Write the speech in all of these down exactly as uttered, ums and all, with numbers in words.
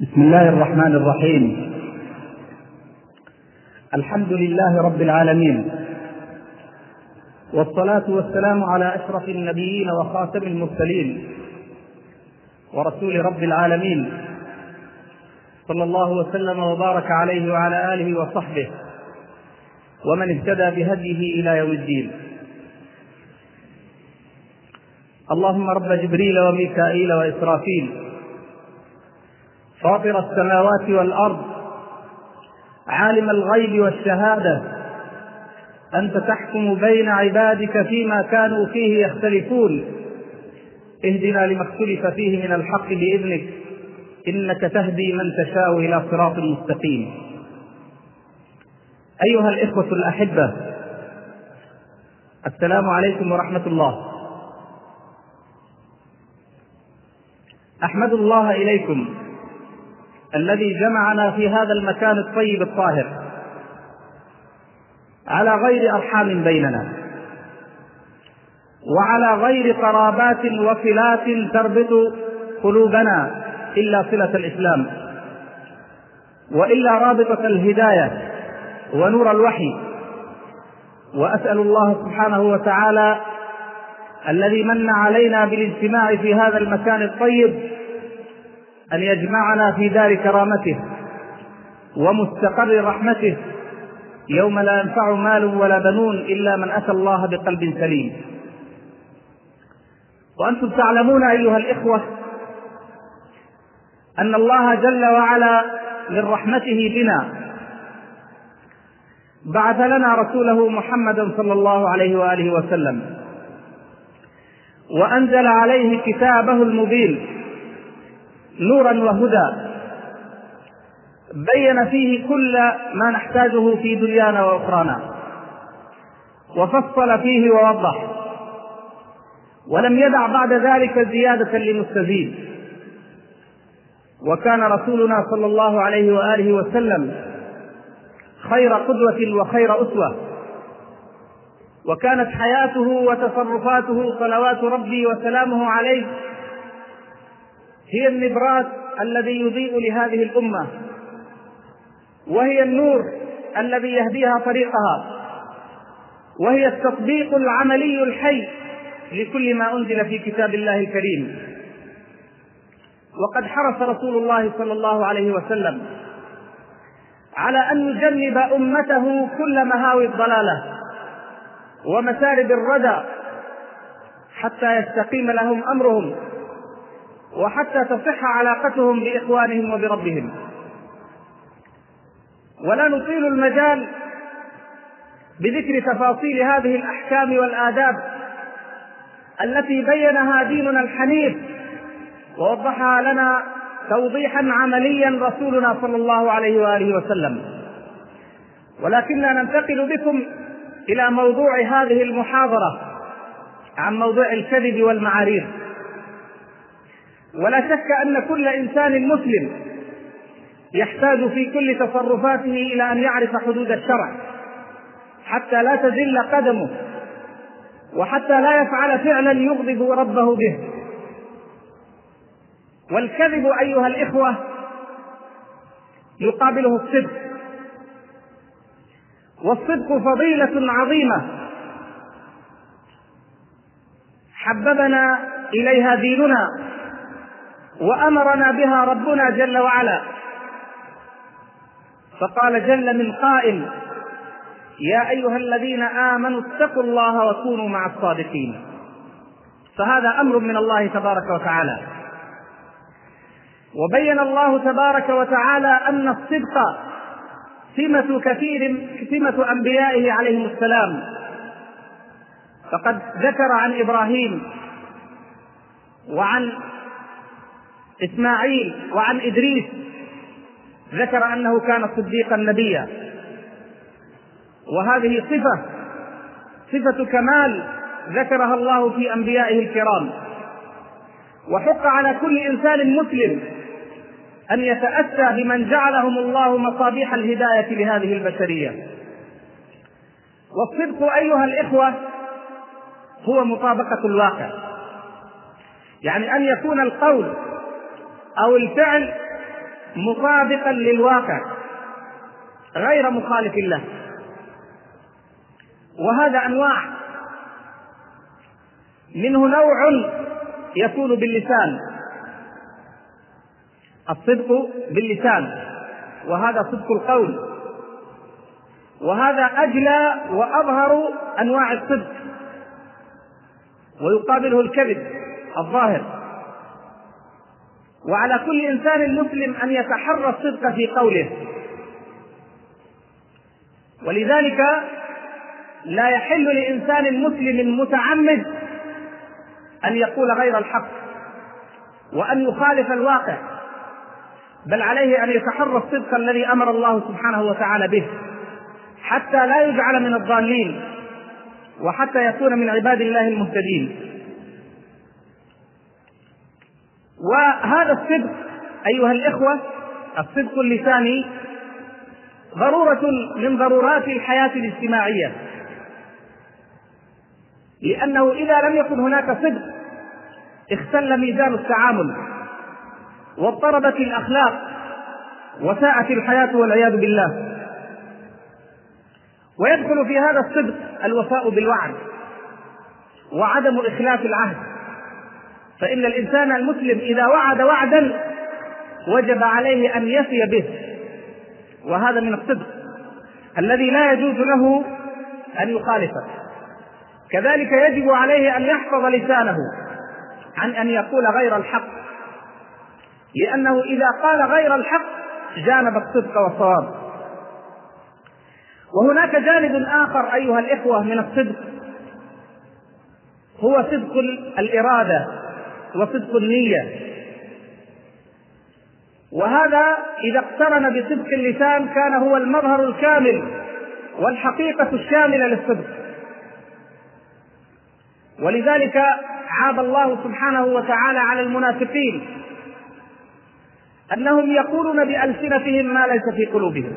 بسم الله الرحمن الرحيم. الحمد لله رب العالمين، والصلاة والسلام على أشرف النبيين وخاتم المرسلين ورسول رب العالمين، صلى الله وسلم وبارك عليه وعلى آله وصحبه ومن اهتدى بهديه إلى يوم الدين. اللهم رب جبريل وميكائيل وإسرافيل، فاطر السماوات والأرض، عالم الغيب والشهادة، أنت تحكم بين عبادك فيما كانوا فيه يختلفون، اهدنا لما اختلف فيه من الحق بإذنك، إنك تهدي من تشاء إلى صراط مستقيم. أيها الإخوة الأحبة، السلام عليكم ورحمة الله. أحمد الله إليكم الذي جمعنا في هذا المكان الطيب الطاهر على غير أرحام بيننا، وعلى غير قرابات وصلات تربط قلوبنا إلا صلة الإسلام، وإلا رابطة الهداية ونور الوحي. وأسأل الله سبحانه وتعالى الذي من علينا بالاجتماع في هذا المكان الطيب أن يجمعنا في دار كرامته ومستقر رحمته، يوم لا ينفع مال ولا بنون إلا من أتى الله بقلب سليم. وأنتم تعلمون أيها الإخوة أن الله جل وعلا من رحمته بنا بعث لنا رسوله محمدا صلى الله عليه وآله وسلم، وأنزل عليه كتابه المبين نورا وهدى، بين فيه كل ما نحتاجه في دنيانا وأخرانا، وفصل فيه ووضح، ولم يدع بعد ذلك زيادة لمستزيد. وكان رسولنا صلى الله عليه وآله وسلم خير قدوة وخير أسوة، وكانت حياته وتصرفاته صلوات ربي وسلامه عليه هي النبراس الذي يضيء لهذه الأمة، وهي النور الذي يهديها طريقها، وهي التطبيق العملي الحي لكل ما أنزل في كتاب الله الكريم. وقد حرص رسول الله صلى الله عليه وسلم على أن يجنب أمته كل مهاوي الضلالة ومسارب الردى حتى يستقيم لهم أمرهم، وحتى تصح علاقتهم بإخوانهم وبربهم. ولا نطيل المجال بذكر تفاصيل هذه الأحكام والآداب التي بينها ديننا الحنيف ووضحها لنا توضيحا عمليا رسولنا صلى الله عليه وآله وسلم، ولكننا ننتقل بكم إلى موضوع هذه المحاضرة عن موضوع الكذب والمعاريض. ولا شك أن كل إنسان مسلم يحتاج في كل تصرفاته إلى أن يعرف حدود الشرع حتى لا تزل قدمه، وحتى لا يفعل فعلا يغضب ربه به. والكذب أيها الإخوة يقابله الصدق، والصدق فضيلة عظيمة حببنا إليها ديننا وأمرنا بها ربنا جل وعلا، فقال جل من قائل: يا أيها الذين آمنوا اتقوا الله وكونوا مع الصادقين. فهذا أمر من الله تبارك وتعالى. وبين الله تبارك وتعالى أن الصدق سمة كثير سمة أنبيائه عليهم السلام، فقد ذكر عن إبراهيم وعن إسماعيل وعن إدريس، ذكر أنه كان صديقا نبيا، وهذه صفة صفة كمال ذكرها الله في أنبيائه الكرام. وحق على كل إنسان مسلم أن يتأسى بمن جعلهم الله مصابيح الهداية لهذه البشرية. والصدق أيها الإخوة هو مطابقة الواقع، يعني أن يكون القول أو الفعل مطابقا للواقع غير مخالف له. وهذا أنواع، منه نوع يكون باللسان، الصدق باللسان، وهذا صدق القول، وهذا أجلى وأظهر أنواع الصدق، ويقابله الكذب الظاهر. وعلى كل إنسان مسلم أن يتحرى الصدق في قوله، ولذلك لا يحل لإنسان مسلم متعمد أن يقول غير الحق وأن يخالف الواقع، بل عليه أن يتحرى الصدق الذي أمر الله سبحانه وتعالى به، حتى لا يجعل من الضالين وحتى يكون من عباد الله المهتدين. وهذا الصدق أيها الإخوة، الصدق اللساني، ضرورة من ضرورات الحياة الاجتماعية، لأنه إذا لم يكن هناك صدق اختل ميزان التعامل واضطربت الأخلاق وساءت الحياة والعياذ بالله. ويدخل في هذا الصدق الوفاء بالوعد وعدم إخلاف العهد، فإن الإنسان المسلم إذا وعد وعدا وجب عليه أن يفي به، وهذا من الصدق الذي لا يجوز له أن يخالفه. كذلك يجب عليه أن يحفظ لسانه عن أن يقول غير الحق، لأنه إذا قال غير الحق جانب الصدق والصواب. وهناك جانب آخر أيها الإخوة من الصدق، هو صدق الإرادة وصدق النية، وهذا إذا اقترن بصدق اللسان كان هو المظهر الكامل والحقيقة الشاملة للصدق. ولذلك عاب الله سبحانه وتعالى على المنافقين أنهم يقولون بألسنتهم ما ليس في قلوبهم.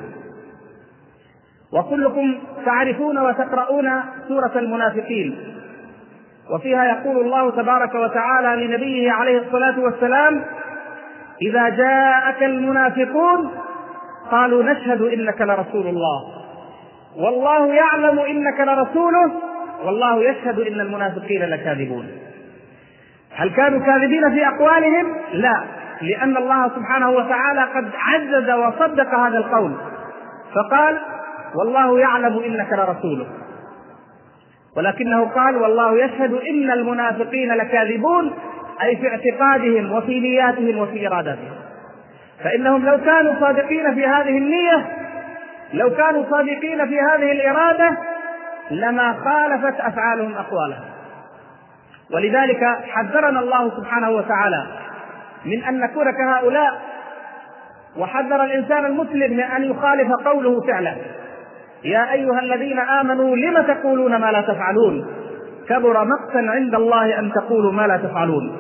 وكلكم تعرفون وتقرؤون سورة المنافقين، وفيها يقول الله تبارك وتعالى لنبيه عليه الصلاة والسلام: إذا جاءك المنافقون قالوا نشهد إنك لرسول الله والله يعلم إنك لرسوله والله يشهد إن المنافقين لكاذبون. هل كانوا كاذبين في أقوالهم؟ لا، لأن الله سبحانه وتعالى قد عزز وصدق هذا القول فقال: والله يعلم إنك لرسوله، ولكنه قال: والله يشهد إن المنافقين لكاذبون، أي في اعتقادهم وفي نياتهم وفي إرادتهم. فإنهم لو كانوا صادقين في هذه النية، لو كانوا صادقين في هذه الإرادة، لما خالفت أفعالهم أقوالهم. ولذلك حذرنا الله سبحانه وتعالى من أن نكون كهؤلاء، وحذر الإنسان المسلم من أن يخالف قوله فعله: يا أيها الذين آمنوا لم تقولون ما لا تفعلون كبر مقتا عند الله أن تقولوا ما لا تفعلون.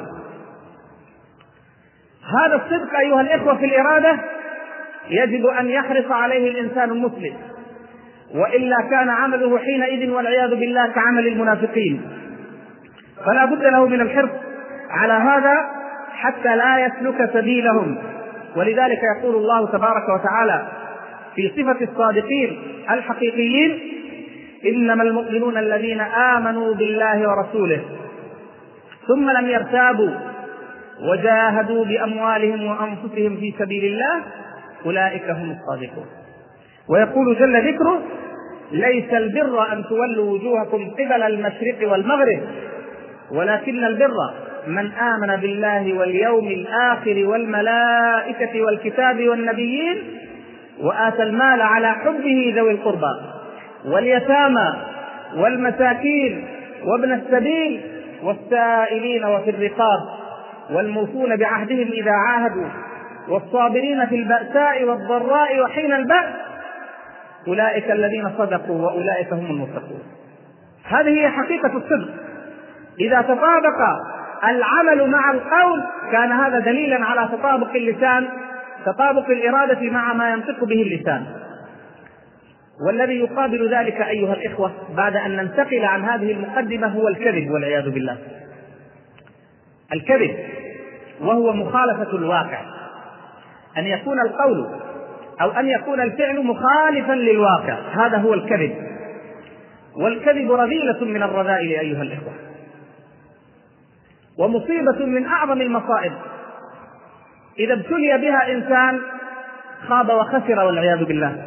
هذا الصدق أيها الإخوة في الإرادة يجب أن يحرص عليه الإنسان المسلم، وإلا كان عمله حينئذ والعياذ بالله كعمل المنافقين. فلا بد له من الحرص على هذا حتى لا يسلك سبيلهم. ولذلك يقول الله تبارك وتعالى في صفة الصادقين الحقيقيين: إنما المؤمنون الذين آمنوا بالله ورسوله ثم لم يرتابوا وجاهدوا بأموالهم وأنفسهم في سبيل الله أولئك هم الصادقون. ويقول جل ذكره: ليس البر أن تولوا وجوهكم قبل المشرق والمغرب ولكن البر من آمن بالله واليوم الآخر والملائكة والكتاب والنبيين وآتى المال على حبه ذوي القربى واليتامى والمساكين وابن السبيل والسائلين وفي الرقاب والموفون بعهدهم إذا عاهدوا والصابرين في البأساء والضراء وحين البأس أولئك الذين صدقوا وأولئك هم المتقون. هذه هي حقيقة الصدق. إذا تطابق العمل مع القول كان هذا دليلا على تطابق اللسان، تطابق الإرادة مع ما ينطق به اللسان. والذي يقابل ذلك أيها الإخوة بعد أن ننتقل عن هذه المقدمة هو الكذب والعياذ بالله. الكذب وهو مخالفة الواقع، أن يكون القول أو أن يكون الفعل مخالفا للواقع، هذا هو الكذب. والكذب رذيلة من الرذائل أيها الإخوة، ومصيبة من أعظم المصائب. إذا ابتلي بها إنسان خاب وخسر والعياذ بالله.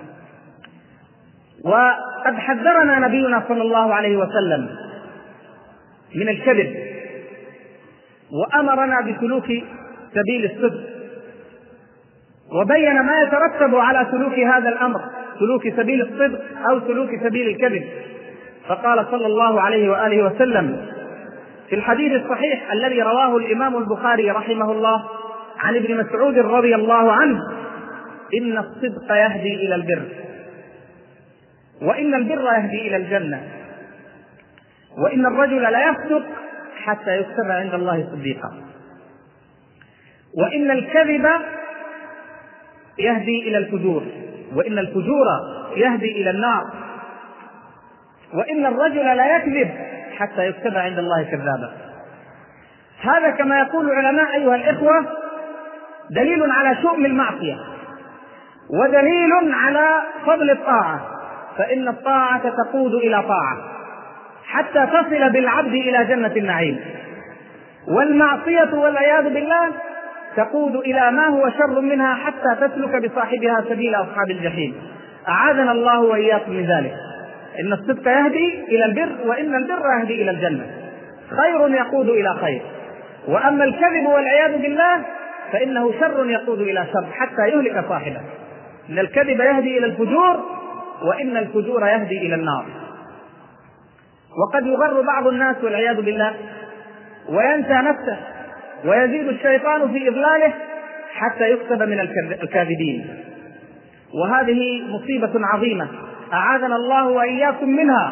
وقد حذرنا نبينا صلى الله عليه وسلم من الكذب، وأمرنا بسلوك سبيل الصدق، وبين ما يترتب على سلوك هذا الأمر، سلوك سبيل الصدق أو سلوك سبيل الكذب. فقال صلى الله عليه وآله وسلم في الحديث الصحيح الذي رواه الإمام البخاري رحمه الله عن ابن مسعود رضي الله عنه: إن الصدق يهدي إلى البر، وإن البر يهدي إلى الجنة، وإن الرجل لا يصدق حتى يكتب عند الله صديقا، وإن الكذب يهدي إلى الفجور، وإن الفجور يهدي إلى النار، وإن الرجل لا يكذب حتى يكتب عند الله كذابا. هذا كما يقول العلماء أيها الإخوة دليل على شؤم المعصية، ودليل على فضل الطاعة، فإن الطاعة تقود إلى طاعة حتى تصل بالعبد إلى جنة النعيم، والمعصية والعياذ بالله تقود إلى ما هو شر منها حتى تسلك بصاحبها سبيل أصحاب الجحيم. أعاذنا الله وإياكم من ذلك. إن الصدق يهدي إلى البر، وإن البر يهدي إلى الجنة، خير يقود إلى خير. وأما الكذب والعياذ بالله فإنه شر يقود إلى شر حتى يهلك صاحبه. إن الكذب يهدي إلى الفجور، وإن الفجور يهدي إلى النار. وقد يغر بعض الناس والعياذ بالله وينسى نفسه، ويزيد الشيطان في إضلاله حتى يكتب من الكاذبين، وهذه مصيبة عظيمة أعاذنا الله وإياكم منها.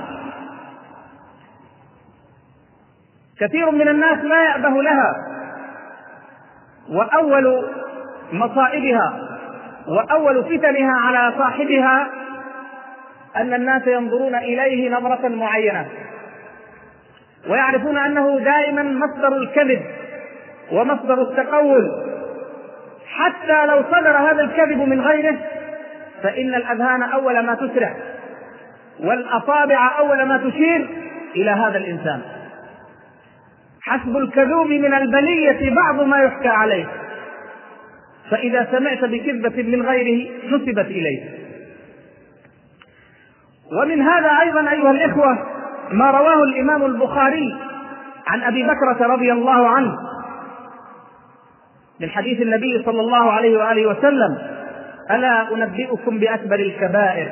كثير من الناس لا يأبه لها، وأول مصائبها وأول فتنها على صاحبها أن الناس ينظرون إليه نظرة معينة، ويعرفون أنه دائما مصدر الكذب ومصدر التقول، حتى لو صدر هذا الكذب من غيره فإن الأذهان أول ما تسرع، والأصابع أول ما تشير إلى هذا الإنسان. حسب الكذوب من البلية بعض ما يحكى عليه، فإذا سمعت بكذبة من غيره نسبت إليه. ومن هذا أيضا أيها الإخوة ما رواه الإمام البخاري عن أبي بكرة رضي الله عنه من حديث النبي صلى الله عليه وآله وسلم: ألا أنبئكم بأكبر الكبائر؟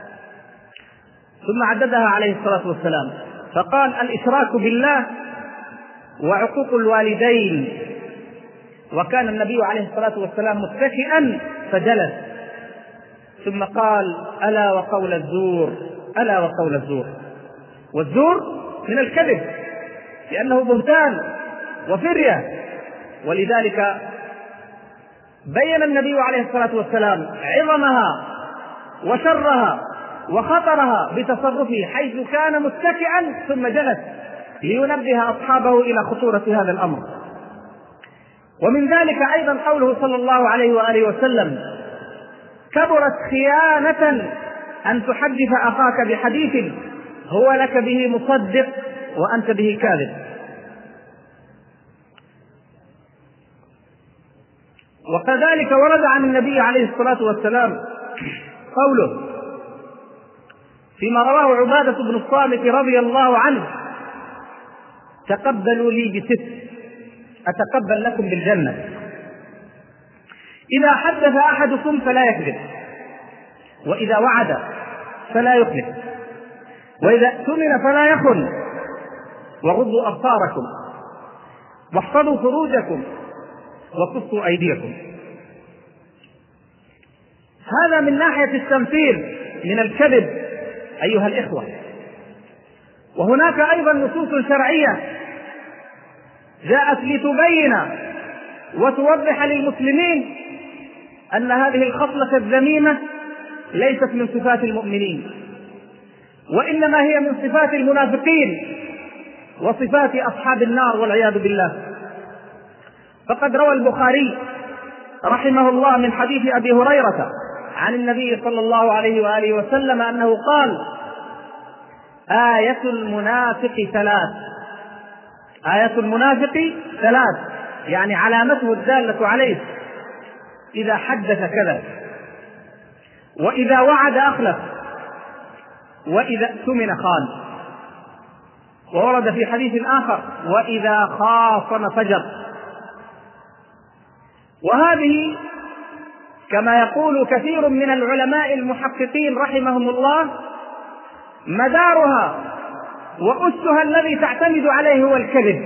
ثم عددها عليه الصلاة والسلام، فقال: الإشراك بالله، وعقوق الوالدين. وكان النبي عليه الصلاة والسلام متكئا فجلس، ثم قال: ألا وقول الزور، ألا وقول الزور. والزور من الكذب لأنه بهتان وفرية، ولذلك بين النبي عليه الصلاة والسلام عظمها وشرها وخطرها بتصرفه، حيث كان متكئا ثم جلس لينبه أصحابه إلى خطورة هذا الأمر. ومن ذلك أيضا قوله صلى الله عليه وآله وسلم: كبرت خيانة أن تحدث أخاك بحديث هو لك به مصدق وأنت به كاذب. وكذلك ورد عن النبي عليه الصلاة والسلام قوله فيما رواه عبادة بن الصامت رضي الله عنه: تقبلوا لي بست أتقبل لكم بالجنة. إذا حدث أحدكم فلا يكذب، وإذا وعد فلا يخلف، وإذا اؤتمن فلا يخن، وغضوا أبصاركم، واحفظوا فروجكم، وكفوا أيديكم. هذا من ناحية التنفير من الكذب أيها الإخوة. وهناك أيضا نصوص شرعية جاءت لتبين وتوضح للمسلمين أن هذه الخصلة الذميمة ليست من صفات المؤمنين، وإنما هي من صفات المنافقين وصفات أصحاب النار والعياذ بالله. فقد روى البخاري رحمه الله من حديث أبي هريرة عن النبي صلى الله عليه وآله وسلم أنه قال: آية المنافق ثلاث. آية المنافق ثلاث، يعني علامته الدالة عليه: إذا حدث كذب، وإذا وعد أخلف، وإذا اؤتمن خان. وورد في حديث آخر: وإذا خاصم فجر. وهذه كما يقول كثير من العلماء المحققين رحمهم الله مدارها وأسها الذي تعتمد عليه هو الكذب.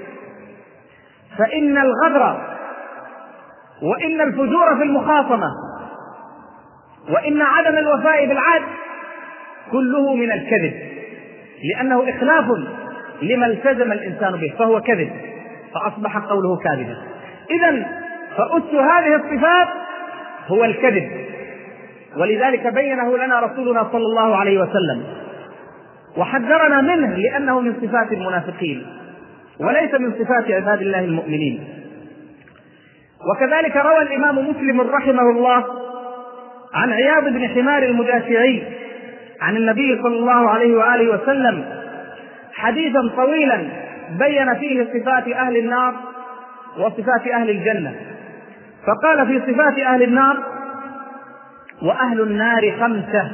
فإن الغدر وإن الفجور في المخاصمة وإن عدم الوفاء بالعهد كله من الكذب، لأنه إخلاف لما التزم الإنسان به فهو كذب، فأصبح قوله كاذبا. إذن فأس هذه الصفات هو الكذب، ولذلك بينه لنا رسولنا صلى الله عليه وسلم وحذرنا منه، لأنه من صفات المنافقين وليس من صفات عباد الله المؤمنين. وكذلك روى الإمام مسلم رحمه الله عن عياض بن حمار المجاشعي عن النبي صلى الله عليه وآله وسلم حديثا طويلا بين فيه صفات أهل النار وصفات أهل الجنة. فقال في صفات أهل النار: وأهل النار خمسة: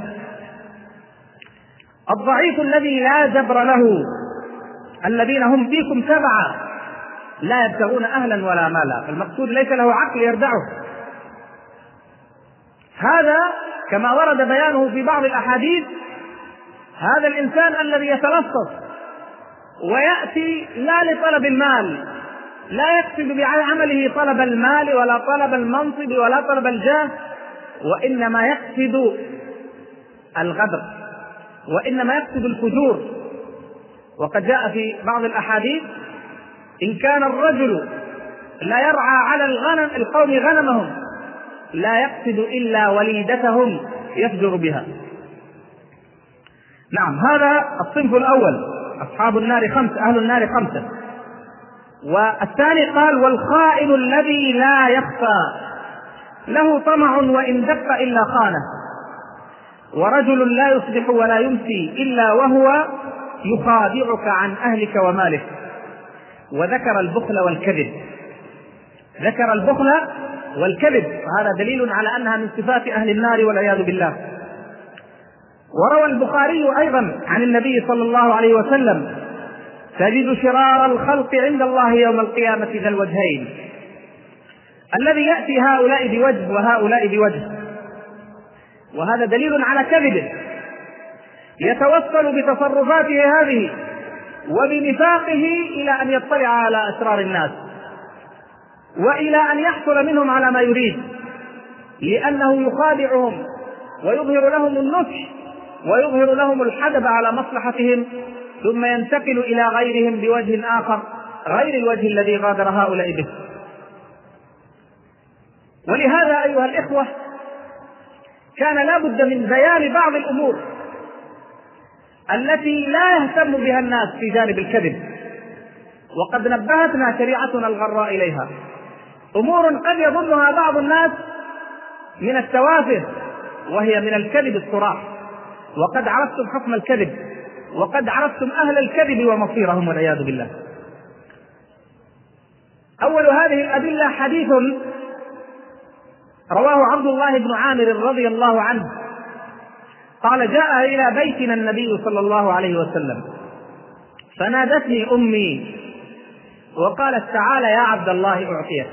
الضعيف الذي لا جبر له، الذين هم فيكم سبعة لا يبتغون أهلا ولا مالا. المقصود ليس له عقل يردعه. هذا كما ورد بيانه في بعض الأحاديث هذا الإنسان الذي يتلصص ويأتي لا لطلب المال، لا يقصد بعمله طلب المال ولا طلب المنصب ولا طلب الجاه، وإنما يقصد الغدر، وإنما يقصد الفجور. وقد جاء في بعض الأحاديث: إن كان الرجل لا يرعى على الغنم القوم غنمهم لا يقصد إلا وليدتهم يفجر بها. نعم، هذا الصنف الأول، أصحاب النار خمسة، أهل النار خمسة. والثاني قال: والخائن الذي لا يخفى، له طمع وإن دق إلا خانه، ورجل لا يصبح ولا يمسي إلا وهو يخادعك عن أهلك ومالك. وذكر البخل والكذب، ذكر البخل والكذب، وهذا دليل على أنها من صفات أهل النار والعياذ بالله. وروى البخاري أيضا عن النبي صلى الله عليه وسلم: تجد شرار الخلق عند الله يوم القيامة ذا الوجهين، الذي يأتي هؤلاء بوجه وهؤلاء بوجه. وهذا دليل على كذبه، يتوصل بتصرفاته هذه وبنفاقه إلى أن يطلع على أسرار الناس، وإلى أن يحصل منهم على ما يريد، لأنه يخادعهم ويظهر لهم النصح ويظهر لهم الحدب على مصلحتهم، ثم ينتقل إلى غيرهم بوجه آخر غير الوجه الذي غادر هؤلاء به. ولهذا أيها الإخوة كان لا بد من بيان بعض الأمور التي لا يهتم بها الناس في جانب الكذب، وقد نبهتنا شريعتنا الغراء إليها. أمور قد يظنها بعض الناس من التوافه، وهي من الكذب الصراح، وقد عرفتم حكم الكذب، وقد عرفتم أهل الكذب ومصيرهم والعياذ بالله. أول هذه الأدلة حديث رواه عبد الله بن عامر رضي الله عنه قال: جاء إلى بيتنا النبي صلى الله عليه وسلم فنادتني أمي وقالت: تعالى يا عبد الله أعطيك.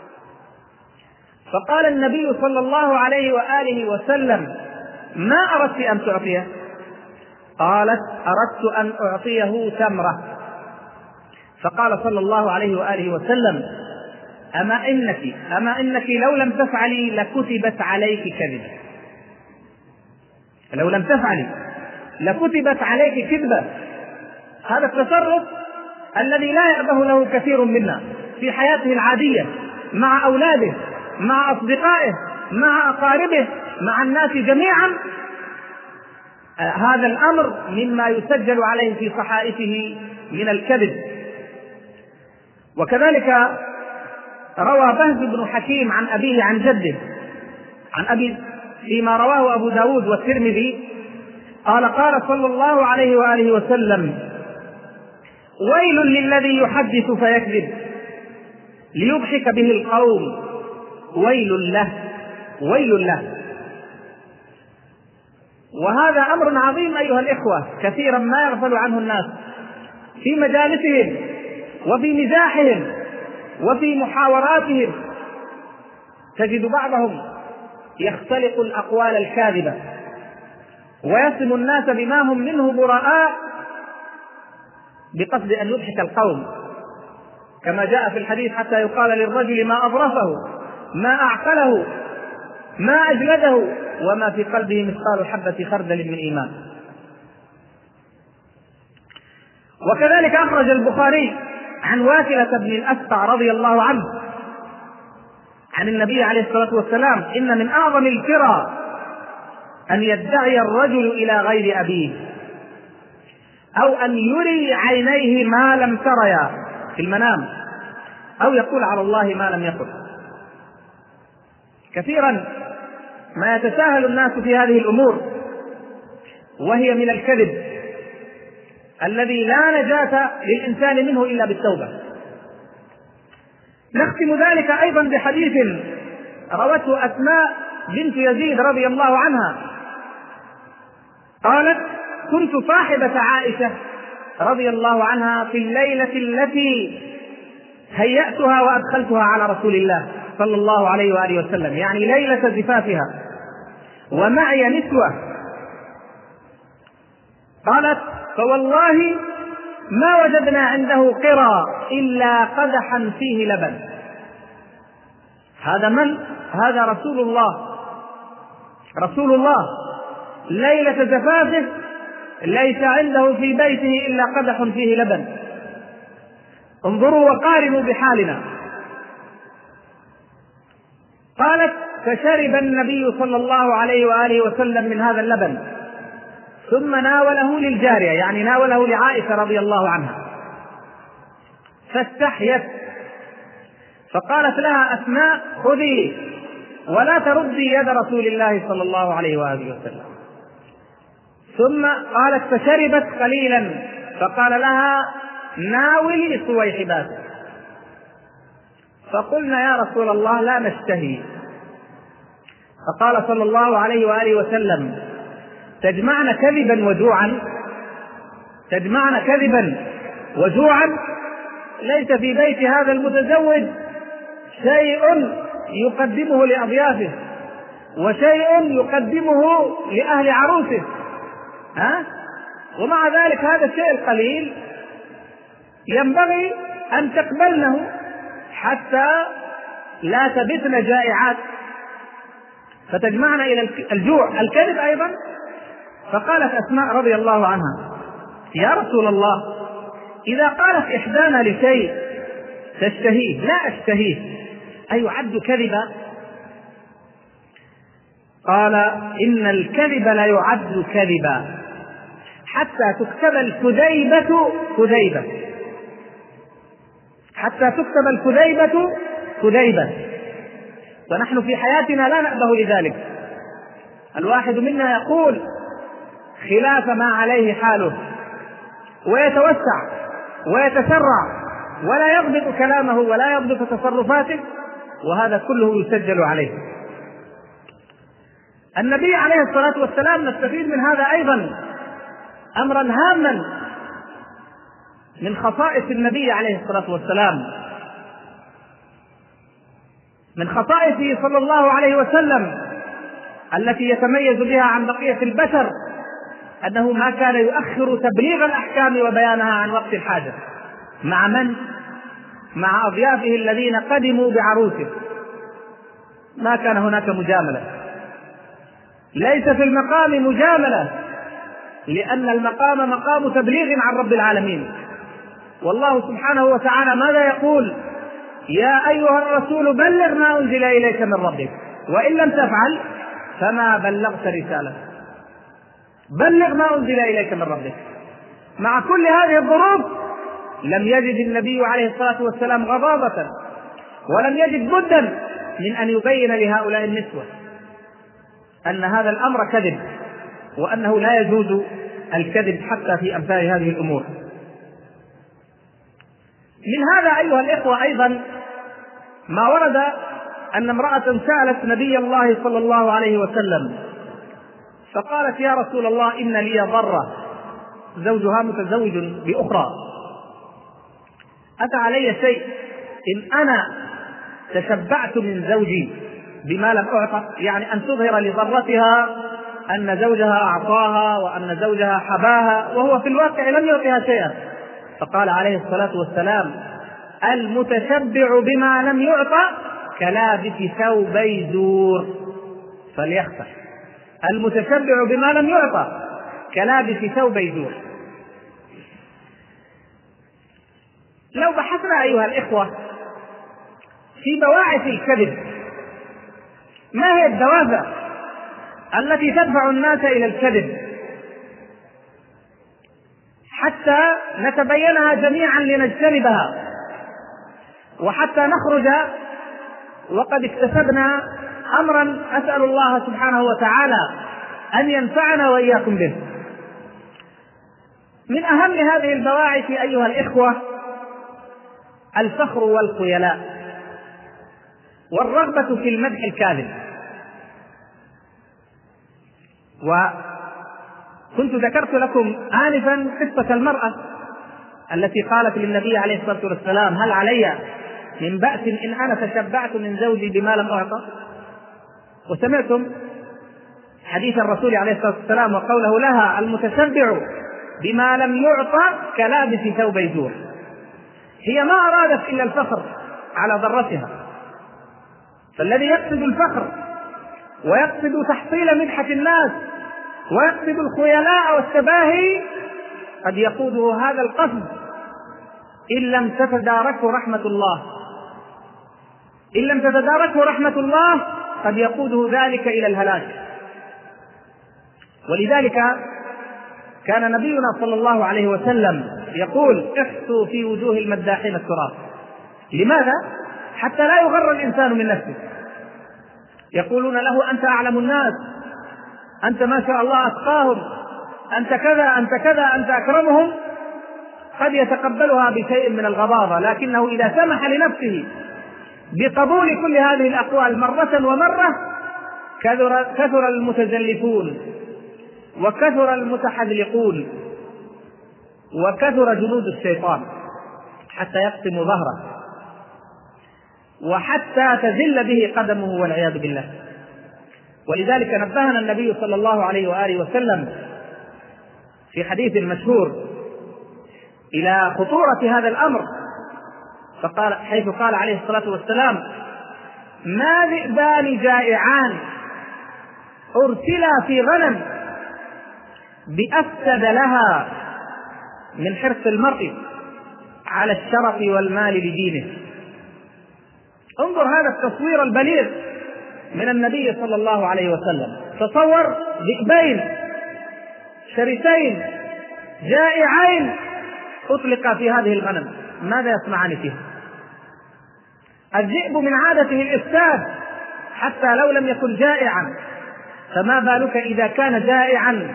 فقال النبي صلى الله عليه وآله وسلم: ما أردت أن تعطيه؟ قالت: أردت أن أعطيه تمرة. فقال صلى الله عليه وآله وسلم: أما إنك أما إنك لو لم تفعلي لكتبت عليك كذبة، لو لم تفعلي لكتبت عليك كذبة. هذا التصرف الذي لا يأبه له كثير منا في حياته العادية مع أولاده، مع أصدقائه، مع أقاربه، مع الناس جميعا. آه هذا الأمر مما يسجل عليه في صحائفه من الكذب. وكذلك روى بهز بن حكيم عن أبيه عن جده عن أبي فيما رواه أبو داود والترمذي قال قال صلى الله عليه وآله وسلم: ويل للذي يحدث فيكذب ليضحك به القوم، ويل له ويل له. وهذا أمر عظيم أيها الإخوة، كثيرا ما يغفل عنه الناس في مجالسهم وفي مزاحهم وفي محاوراتهم. تجد بعضهم يختلق الأقوال الكاذبة ويسم الناس بما هم منه براء بقصد أن يضحك القوم، كما جاء في الحديث: حتى يقال للرجل ما أظرفه، ما أعقله، ما أجلده، وما في قلبه مثقال حبة خردل من إيمان. وكذلك أخرج البخاري عن واثلة بن الأسقع رضي الله عنه عن النبي عليه الصلاة والسلام: إن من أعظم الفرى أن يدعي الرجل إلى غير أبيه، أو أن يري عينيه ما لم تريا في المنام، أو يقول على الله ما لم يقل. كثيرا ما يتساهل الناس في هذه الأمور، وهي من الكذب الذي لا نجاة للإنسان منه إلا بالتوبة. نختم ذلك أيضا بحديث روته أسماء بنت يزيد رضي الله عنها قالت: كنت صاحبة عائشة رضي الله عنها في الليلة التي هيأتها وأدخلتها على رسول الله صلى الله عليه وآله وسلم، يعني ليلة زفافها، ومعي نسوة. قالت: فوالله ما وجدنا عنده قرى إلا قدحا فيه لبن. هذا من؟ هذا رسول الله، رسول الله ليلة زفافه ليس عنده في بيته إلا قدح فيه لبن. انظروا وقارنوا بحالنا. قالت: فشرب النبي صلى الله عليه وآله وسلم من هذا اللبن، ثم ناوله للجارية، يعني ناوله لعائشة رضي الله عنها، فاستحيت فقالت لها أسماء: خذي ولا تردي يد رسول الله صلى الله عليه وآله وسلم. ثم قالت: فشربت قليلا، فقال لها: ناولي صويحباتك. فقلنا: يا رسول الله لا نشتهي. فقال صلى الله عليه وآله وسلم: تجمعن كذبا وجوعا، تجمعن كذبا وجوعا، ليس في بيت هذا المتزوج شيء يقدمه لأضيافه وشيء يقدمه لأهل عروسه، ها؟ ومع ذلك هذا الشيء القليل ينبغي أن تقبلنه حتى لا تبتن جائعات فتجمعن إلى الجوع، الكذب أيضا. فقالت أسماء رضي الله عنها: يا رسول الله، إذا قالت إحدانا لشيء تشتهيه لا أشتهيه أيعد كذبا؟ قال: إن الكذب لا يعد كذبا حتى تكتب الكذيبة كذيبة، حتى تكتب الكذيبة كذيبة. ونحن في حياتنا لا نأبه لذلك. الواحد منا يقول خلاف ما عليه حاله، ويتوسع ويتسرع ولا يضبط كلامه ولا يضبط تصرفاته، وهذا كله يسجل عليه. النبي عليه الصلاة والسلام نستفيد من هذا أيضا أمرا هاما من خصائص النبي عليه الصلاة والسلام، من خصائصه صلى الله عليه وسلم التي يتميز بها عن بقية البشر، أنه ما كان يؤخر تبليغ الأحكام وبيانها عن وقت الحاجة. مع من؟ مع أضيافه الذين قدموا بعروسه. ما كان هناك مجاملة، ليس في المقام مجاملة، لأن المقام مقام تبليغ عن رب العالمين. والله سبحانه وتعالى ماذا يقول؟ يا أيها الرسول بلغ ما أنزل إليك من ربك، وإن لم تفعل فما بلغت رسالته. بلغ ما أنزل إليك من ربك. مع كل هذه الظروف لم يجد النبي عليه الصلاة والسلام غضاضة ولم يجد بدا من أن يبين لهؤلاء النسوة أن هذا الأمر كذب، وأنه لا يجوز الكذب حتى في أمثال هذه الأمور. من هذا أيها الإخوة أيضا ما ورد أن امرأة سألت نبي الله صلى الله عليه وسلم فقالت: يا رسول الله، إن لي ضرة، زوجها متزوج بأخرى، أتى علي شيء إن أنا تشبعت من زوجي بما لم أعطى؟ يعني أن تظهر لضرتها أن زوجها أعطاها وأن زوجها حباها وهو في الواقع لم يعطيها شيئا. فقال عليه الصلاة والسلام: المتشبع بما لم يعطى كلابس ثوبي زور فليخسر. المتشبع بما لم يعطى كلابس ثوبي زور. لو بحثنا أيها الإخوة في بواعث الكذب، ما هي الدوافع التي تدفع الناس إلى الكذب حتى نتبينها جميعا لنجتنبها، وحتى نخرج وقد اكتسبنا أمرا أسأل الله سبحانه وتعالى أن ينفعنا وإياكم به. من أهم هذه البواعث أيها الإخوة الفخر والخيلاء والرغبة في المدح الكاذب. وكنت ذكرت لكم آنفا قصة المرأة التي قالت للنبي عليه الصلاة والسلام: هل علي من بأس إن أنا تشبعت من زوجي بما لم أعطى؟ وسمعتم حديث الرسول عليه الصلاة والسلام وقوله لها: المتشبع بما لم يعطى كلابس ثوبي زور. هي ما أرادت إلا الفخر على ضرتها، فالذي يقصد الفخر ويقصد تحصيل مدحة الناس ويقصد الخيلاء والتباهي قد يقوده هذا القصد إن لم تتداركه رحمة الله إن لم تتداركه رحمة الله قد يقوده ذلك إلى الهلاك. ولذلك كان نبينا صلى الله عليه وسلم يقول: احسوا في وجوه المداحين التراب. لماذا؟ حتى لا يغر الإنسان من نفسه. يقولون له: أنت أعلم الناس، أنت ما شاء الله أتقاهم، أنت كذا أنت كذا أنت أكرمهم. قد يتقبلها بشيء من الغضاضة، لكنه إذا سمح لنفسه بقبول كل هذه الأقوال مرة ومرة كثر, كثر المتزلفون وكثر المتحذلقون وكثر جنود الشيطان حتى يقسم ظهره وحتى تزل به قدمه والعياذ بالله. ولذلك نبهنا النبي صلى الله عليه وآله وسلم في حديث مشهور إلى خطورة هذا الأمر، فقال حيث قال عليه الصلاة والسلام: ما ذئبان جائعان أرسلا في غنم بأفسد لها من حرص المرء على الشرف والمال لدينه. انظر هذا التصوير البليغ من النبي صلى الله عليه وسلم. تصور ذئبين شرسين جائعين أطلق في هذه الغنم، ماذا يصنعان فيها؟ الذئب من عادته الإفساد حتى لو لم يكن جائعا، فما بالك إذا كان جائعا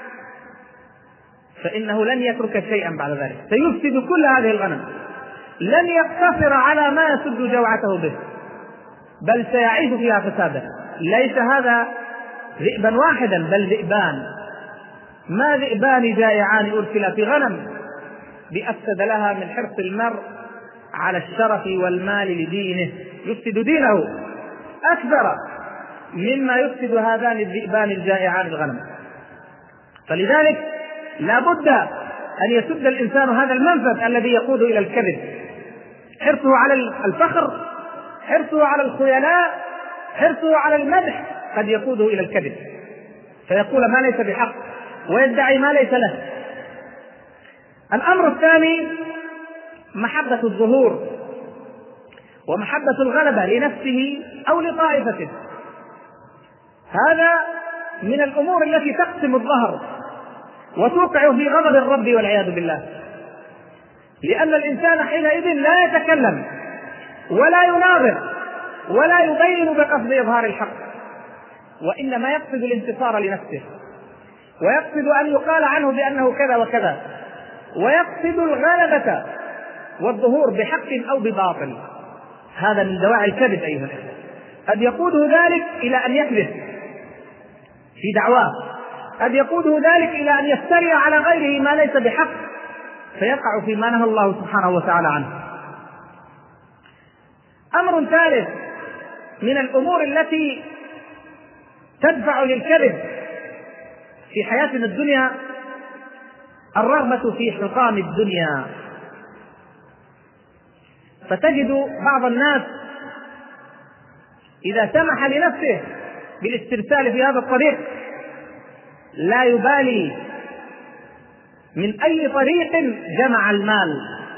فإنه لن يترك شيئا بعد ذلك، سيفسد كل هذه الغنم، لن يقتصر على ما يسد جوعته به، بل سيعيش فيها فسادا. ليس هذا ذئبا واحدا بل ذئبان. ما ذئبان جائعان أرسلا في غنم بأفسد لها من حرص المرء على الشرف والمال لدينه، يفسد دينه أكثر مما يفسد هذان الذئبان الجائعان الغنم. فلذلك لا بد أن يسد الإنسان هذا المنفذ الذي يقود إلى الكذب، حرصه على الفخر، حرصه على الخيلاء، حرصه على المدح قد يقوده إلى الكذب، فيقول ما ليس بحق ويدعي ما ليس له. الأمر الثاني محبة الظهور ومحبة الغلبة لنفسه أو لطائفته. هذا من الأمور التي تقسم الظهر وتوقع في غضب الرب والعياذ بالله، لأن الإنسان حينئذ لا يتكلم ولا يناظر ولا يبين بقصد إظهار الحق، وإنما يقصد الانتصار لنفسه، ويقصد أن يقال عنه بأنه كذا وكذا، ويقصد الغلبة والظهور بحق أو بباطل. هذا من دواعي الكذب أيها الأخوة. قد يقوده ذلك إلى أن يكذب في دعواه، قد يقوده ذلك إلى أن يفتري على غيره ما ليس بحق فيقع فيما نهى الله سبحانه وتعالى عنه. أمر ثالث من الأمور التي تدفع للكذب في حياتنا الدنيا الرغبة في حطام الدنيا. فتجد بعض الناس إذا سمح لنفسه بالاسترسال في هذا الطريق لا يبالي من أي طريق جمع المال،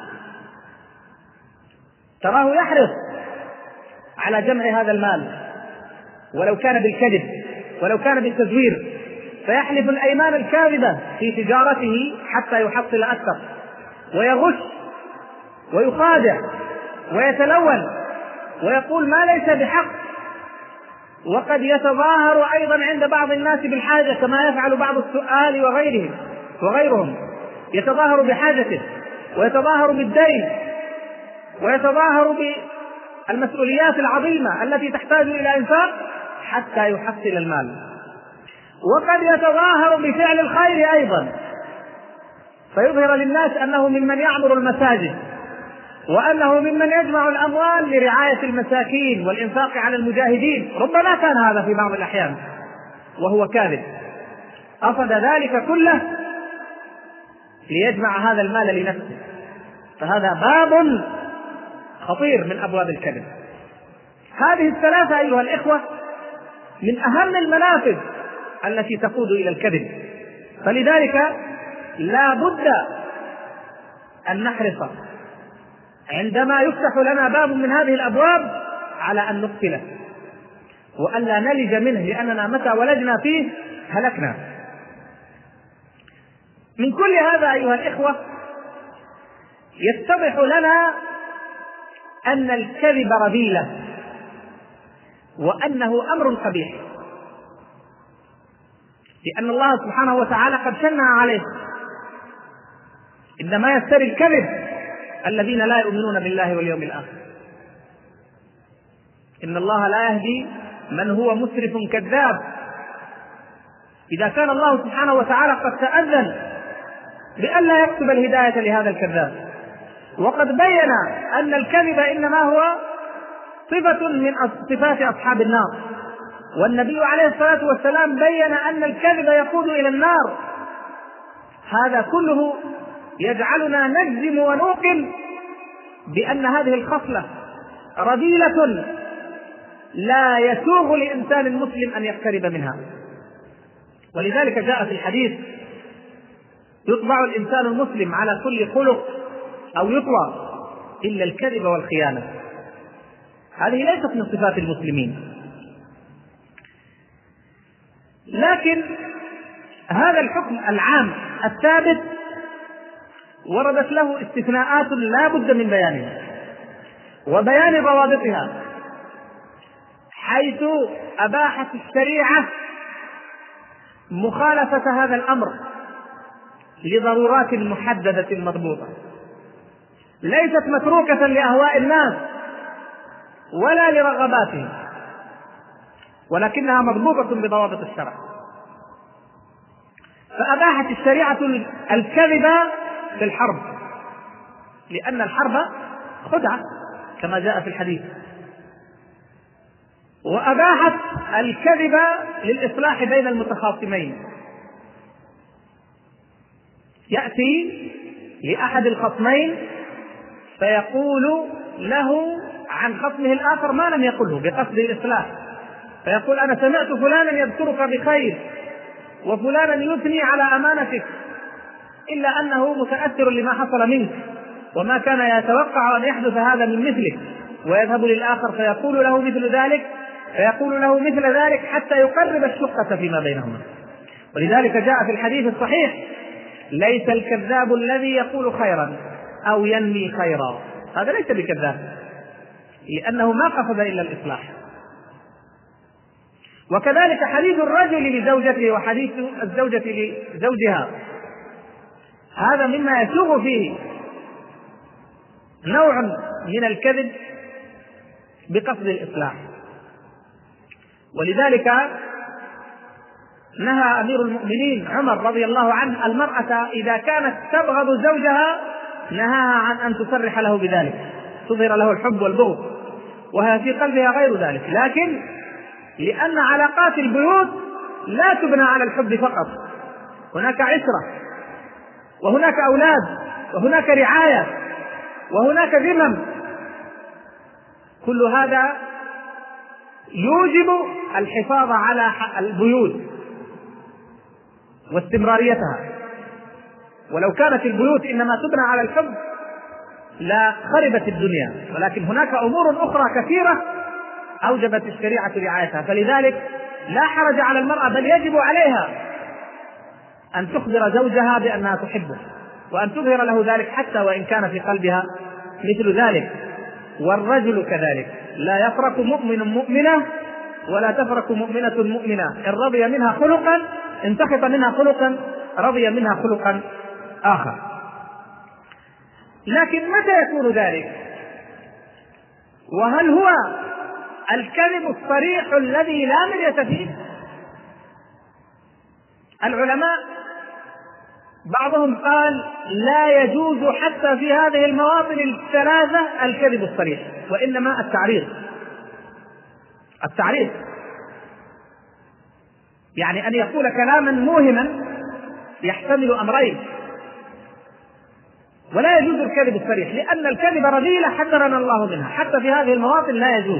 تراه يحرص على جمع هذا المال ولو كان بالكذب ولو كان بالتزوير، فيحلف الأيمان الكاذبة في تجارته حتى يحصل أكثر، ويغش ويخادع ويتلون ويقول ما ليس بحق، وقد يتظاهر أيضا عند بعض الناس بالحاجة كما يفعل بعض السؤال وغيرهم وغيرهم يتظاهر بحاجته ويتظاهر بالدين ويتظاهر بالمسؤوليات العظيمة التي تحتاج إلى إنفاق حتى يحصل المال، وقد يتظاهر بفعل الخير أيضا فيظهر للناس أنه ممن يعمر المساجد وأنه ممن يجمع الأموال لرعاية المساكين والإنفاق على المجاهدين. ربما كان هذا في بعض الأحيان وهو كاذب، قصد ذلك كله ليجمع هذا المال لنفسه. فهذا باب خطير من أبواب الكذب. هذه الثلاثة أيها الإخوة من أهم المنافذ التي تقود إلى الكذب، فلذلك لا بد أن نحرص عندما يفتح لنا باب من هذه الأبواب على أن نقتله وأن لا نلج منه، لأننا متى ولجنا فيه هلكنا. من كل هذا أيها الإخوة يتضح لنا أن الكذب رذيلة وأنه أمر قبيح، لأن الله سبحانه وتعالى قد شنع عليه. إنما يفتري الكذب الذين لا يؤمنون بالله واليوم الآخر. إن الله لا يهدي من هو مسرف كذاب. إذا كان الله سبحانه وتعالى قد تأذن بأن لا يكتب الهداية لهذا الكذاب، وقد بين أن الكذب إنما هو صفة من صفات أصحاب النار، والنبي عليه الصلاة والسلام بين أن الكذب يقود إلى النار، هذا كله يجعلنا نجزم ونوقن بأن هذه الخصلة رذيلة لا يسوغ لإنسان مسلم أن يقترب منها. ولذلك جاء في الحديث يطبع الإنسان المسلم على كل خلق أو يطوى إلا الكذب والخيانة. هذه ليست من صفات المسلمين، لكن هذا الحكم العام الثابت وردت له استثناءات لا بد من بيانها وبيان ضوابطها، حيث أباحت الشريعة مخالفة هذا الأمر لضرورات محددة مضبوطة، ليست متروكة لأهواء الناس ولا لرغباتهم، ولكنها مضبوطة بضوابط الشرع. فأباحت الشريعة الكذب في الحرب، لأن الحرب خدعة كما جاء في الحديث، وأباحت الكذب للإصلاح بين المتخاصمين. يأتي لأحد الخصمين فيقول له عن خصمه الآخر ما لم يقله بقصد الإصلاح، فيقول أنا سمعت فلانا يذكرك بخير وفلانا يثني على أمانتك، إلا أنه متأثر لما حصل منك وما كان يتوقع أن يحدث هذا من مثلك، ويذهب للآخر فيقول له مثل ذلك فيقول له مثل ذلك حتى يقرب الشقة فيما بينهما. ولذلك جاء في الحديث الصحيح ليس الكذاب الذي يقول خيرا أو ينمي خيرا، هذا ليس بكذاب، لأنه ما قصد إلا الإصلاح. وكذلك حديث الرجل لزوجته وحديث الزوجة لزوجها، هذا مما يسوغ فيه نوع من الكذب بقصد الإصلاح. ولذلك نهى أمير المؤمنين عمر رضي الله عنه المرأة إذا كانت تبغض زوجها نهاها عن أن تصرح له بذلك، تظهر له الحب والبغض وهي في قلبها غير ذلك، لكن لأن علاقات البيوت لا تبنى على الحب فقط، هناك عشرة وهناك أولاد وهناك رعاية وهناك ذمم، كل هذا يوجب الحفاظ على البيوت واستمراريتها. ولو كانت البيوت إنما تبنى على الحب لا خربت الدنيا، ولكن هناك أمور أخرى كثيرة أوجبت الشريعة رعايتها. فلذلك لا حرج على المرأة، بل يجب عليها أن تخبر زوجها بأنها تحبه وأن تظهر له ذلك حتى وإن كان في قلبها مثل ذلك. والرجل كذلك لا يفرق مؤمن مؤمنة ولا تفرق مؤمنة مؤمنة، إن رضي منها خلقا إن سخط منها خلقا رضي منها خلقا آخر. لكن متى يكون ذلك؟ وهل هو الكذب الصريح الذي لا مرية فيه؟ العلماء بعضهم قال لا يجوز حتى في هذه المواطن الثلاثة الكذب الصريح، وإنما التعريض. التعريض يعني أن يقول كلاما موهما يحتمل أمرين، ولا يجوز الكذب الصريح لأن الكذب رذيلة حذرنا الله منها، حتى في هذه المواطن لا يجوز.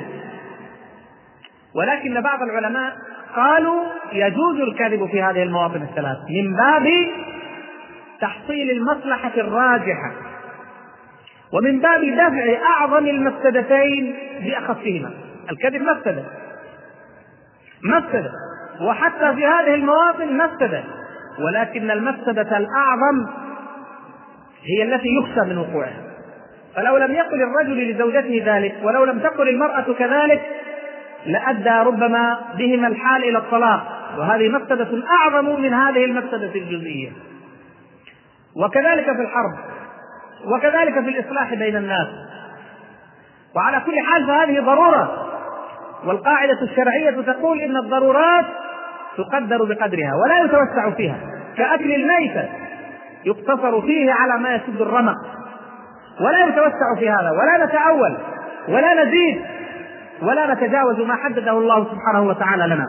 ولكن بعض العلماء قالوا يجوز الكذب في هذه المواطن الثلاث من باب تحصيل المصلحة الراجحة ومن باب دفع أعظم المفسدتين بأخفهما. الكذب مفسدة مفسدة وحتى في هذه المواطن مفسدة، ولكن المفسدة الأعظم هي التي يخشى من وقوعها. فلو لم يقل الرجل لزوجته ذلك ولو لم تقل المرأة كذلك لأدى ربما بهما الحال إلى الطلاق، وهذه مفسدة أعظم من هذه المفسدة الجزئية. وكذلك في الحرب وكذلك في الإصلاح بين الناس. وعلى كل حال فهذه ضرورة، والقاعدة الشرعية تقول إن الضرورات تقدر بقدرها ولا يتوسع فيها، كأكل الميتة يقتصر فيه على ما يسد الرمق، ولا يتوسع في هذا ولا نتأول ولا نزيد ولا نتجاوز ما حدده الله سبحانه وتعالى لنا.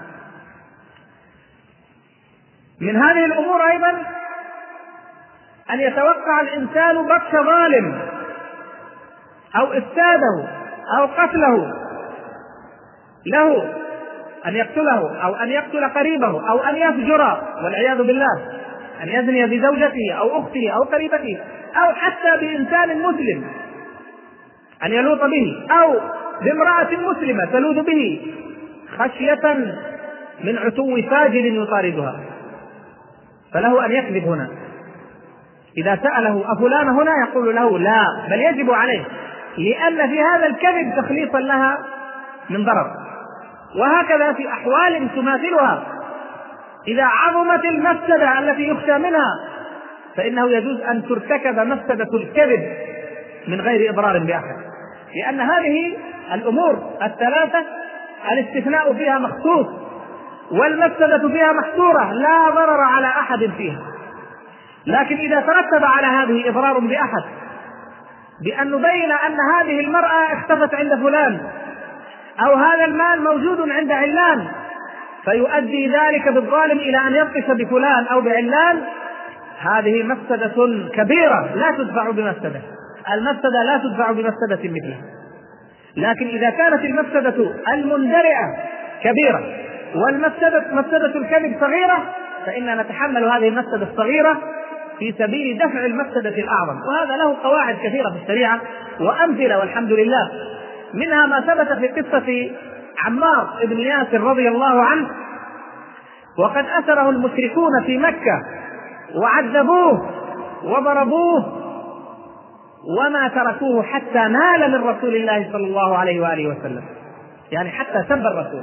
من هذه الأمور أيضا أن يتوقع الإنسان بطش ظالم أو إفساده أو قتله له، أن يقتله أو أن يقتل قريبه أو أن يفجر والعياذ بالله، أن يزني بزوجته أو أخته أو قريبته أو حتى بإنسان مسلم أن يلوط به أو بامرأة مسلمة تلوذ به خشية من عتو فاجر يطاردها، فله أن يكذب هنا. إذا سأله أفلان هنا يقول له لا، بل يجب عليه، لأن في هذا الكذب تخليصا لها من ضرر. وهكذا في أحوال تماثلها، إذا عظمت المفسدة التي يخشى منها فإنه يجوز أن ترتكب مفسدة الكذب من غير إضرار بأحد، لأن هذه الأمور الثلاثة الاستثناء فيها مخصوص والمفسدة فيها محصورة لا ضرر على أحد فيها. لكن إذا ترتب على هذه إضرار بأحد بأن نبين أن هذه المرأة اختفت عند فلان أو هذا المال موجود عند علان فيؤدي ذلك بالظالم إلى أن يبطش بفلان أو بعلان، هذه مفسدة كبيرة لا تدفع بمفسدة، المفسدة لا تدفع بمفسدة مثلها. لكن إذا كانت المفسدة المندرعة كبيرة والمفسدة مفسدة الكذب صغيرة فإننا نتحمل هذه المفسدة الصغيرة في سبيل دفع المفسدة الأعظم. وهذا له قواعد كثيرة في الشريعة وأمثلة والحمد لله، منها ما ثبت في قصة عمار بن ياسر رضي الله عنه، وقد أسره المشركون في مكة وعذبوه وضربوه وما تركوه حتى نال من رسول الله صلى الله عليه وآله وسلم، يعني حتى سب الرسول،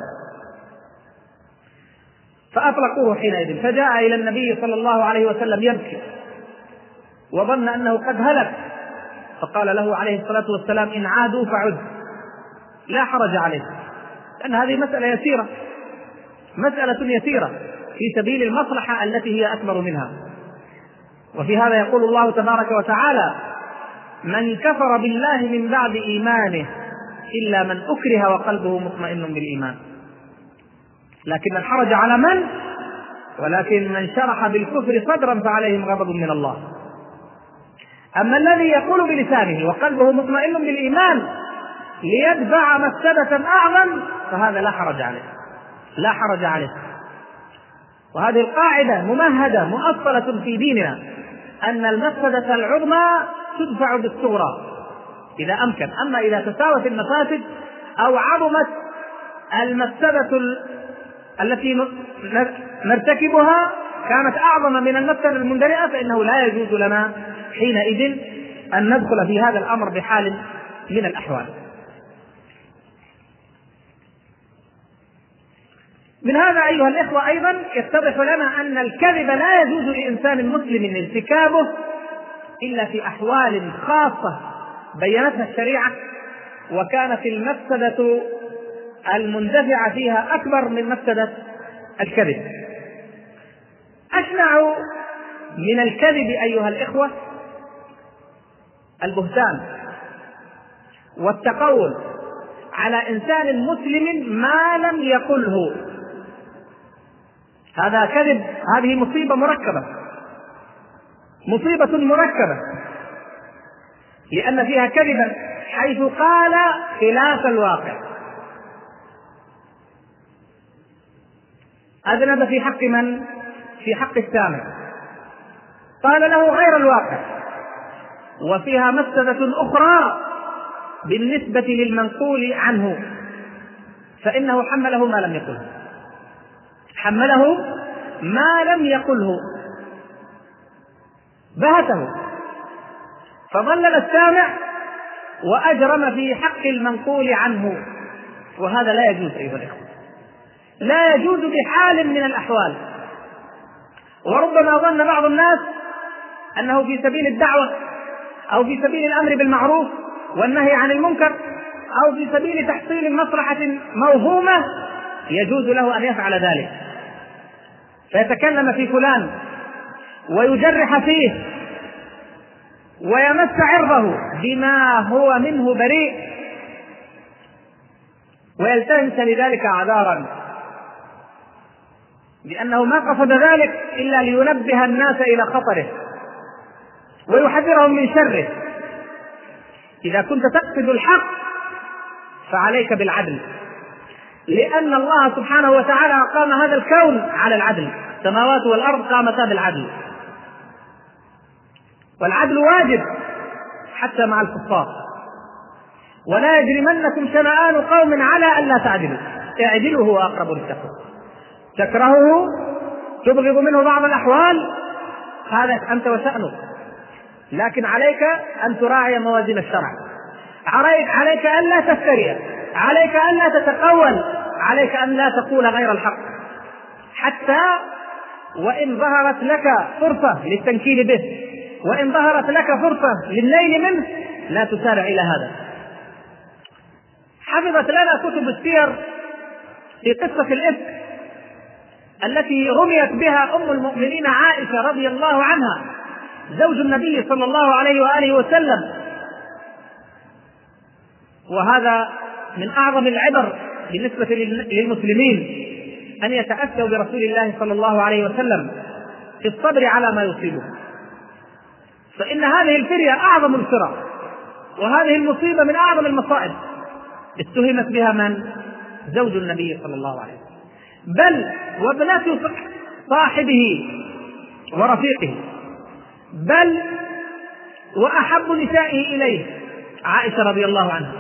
فأطلقوه حينئذ. فجاء إلى النبي صلى الله عليه وسلم يبكي وظن أنه قد هلك، فقال له عليه الصلاة والسلام: إن عادوا فعد، لا حرج عليه، لأن هذه مسألة يسيرة، مسألة يسيرة في سبيل المصلحة التي هي أكبر منها. وفي هذا يقول الله تبارك وتعالى: من كفر بالله من بعد إيمانه إلا من أكره وقلبه مطمئن بالإيمان. لكن الحرج على من؟ ولكن من شرح بالكفر صدرا فعليهم غضب من الله. أما الذي يقول بلسانه وقلبه مطمئن بالإيمان ليدفع مفسدة أعظم فهذا لا حرج عليه، لا حرج عليه. وهذه القاعدة ممهدة مؤصلة في ديننا، أن المفسدة العظمى تدفع بالصغرى إذا أمكن. أما إذا تساوت المفاسد أو عظمت المفسدة التي نرتكبها كانت أعظم من المفسدة المندرئة، فإنه لا يجوز لنا حينئذ أن ندخل في هذا الأمر بحال من الأحوال. من هذا أيها الإخوة أيضا يتضح لنا أن الكذب لا يجوز لإنسان مسلم ارتكابه إلا في أحوال خاصة بينتها الشريعة، وكانت المفسدة المندفعة فيها أكبر من مفسدة الكذب. أشنع من الكذب أيها الإخوة البهتان والتقول على إنسان مسلم ما لم يقله. هذا كذب، هذه مصيبة مركبة، مصيبة مركبة، لأن فيها كذبا حيث قال خلاف الواقع. أذنب في حق من؟ في حق السامع، قال له غير الواقع. وفيها مفسدة أخرى بالنسبة للمنقول عنه، فإنه حمله ما لم يقله، حمله ما لم يقله، بهته، فضلل السامع وأجرم في حق المنقول عنه، وهذا لا يجوز أيها الإخوة، لا يجوز بحال من الأحوال. وربما ظن بعض الناس أنه في سبيل الدعوة أو في سبيل الأمر بالمعروف والنهي عن المنكر أو في سبيل تحصيل مصلحة موهومة يجوز له أن يفعل ذلك، فيتكلم في فلان ويجرح فيه ويمس عرضه بما هو منه بريء ويلتمس لذلك أعذارا، لأنه ما قصد ذلك إلا لينبه الناس إلى خطره ويحذرهم من شره. إذا كنت تقصد الحق فعليك بالعدل، لأن الله سبحانه وتعالى قام هذا الكون على العدل، السماوات والأرض قامتا بالعدل، والعدل واجب حتى مع الكفار. ولا يجرمنكم شنآن قوم على ألا تعدلوا اعدلوا هو أقرب للتقوى. تكرهه تبغض منه بعض الأحوال هذا أنت وشأنك، لكن عليك أن تراعي موازين الشرع، عليك, عليك أن لا تفتري، عليك أن لا تتقول، عليك أن لا تقول غير الحق، حتى وإن ظهرت لك فرصة للتنكيل به، وإن ظهرت لك فرصة للنيل منه لا تسارع إلى هذا. حفظت لنا كتب السير في قصة الإفك التي رميت بها أم المؤمنين عائشة رضي الله عنها زوج النبي صلى الله عليه وآله وسلم، وهذا من أعظم العبر بالنسبة للمسلمين أن يتأسوا برسول الله صلى الله عليه وسلم في الصبر على ما يصيبه، فإن هذه الفرية أعظم الفرى، وهذه المصيبة من أعظم المصائب اتهمت بها من؟ زوج النبي صلى الله عليه وسلم، بل وابنة صاحبه ورفيقه، بل وأحب نسائه إليه عائشة رضي الله عنها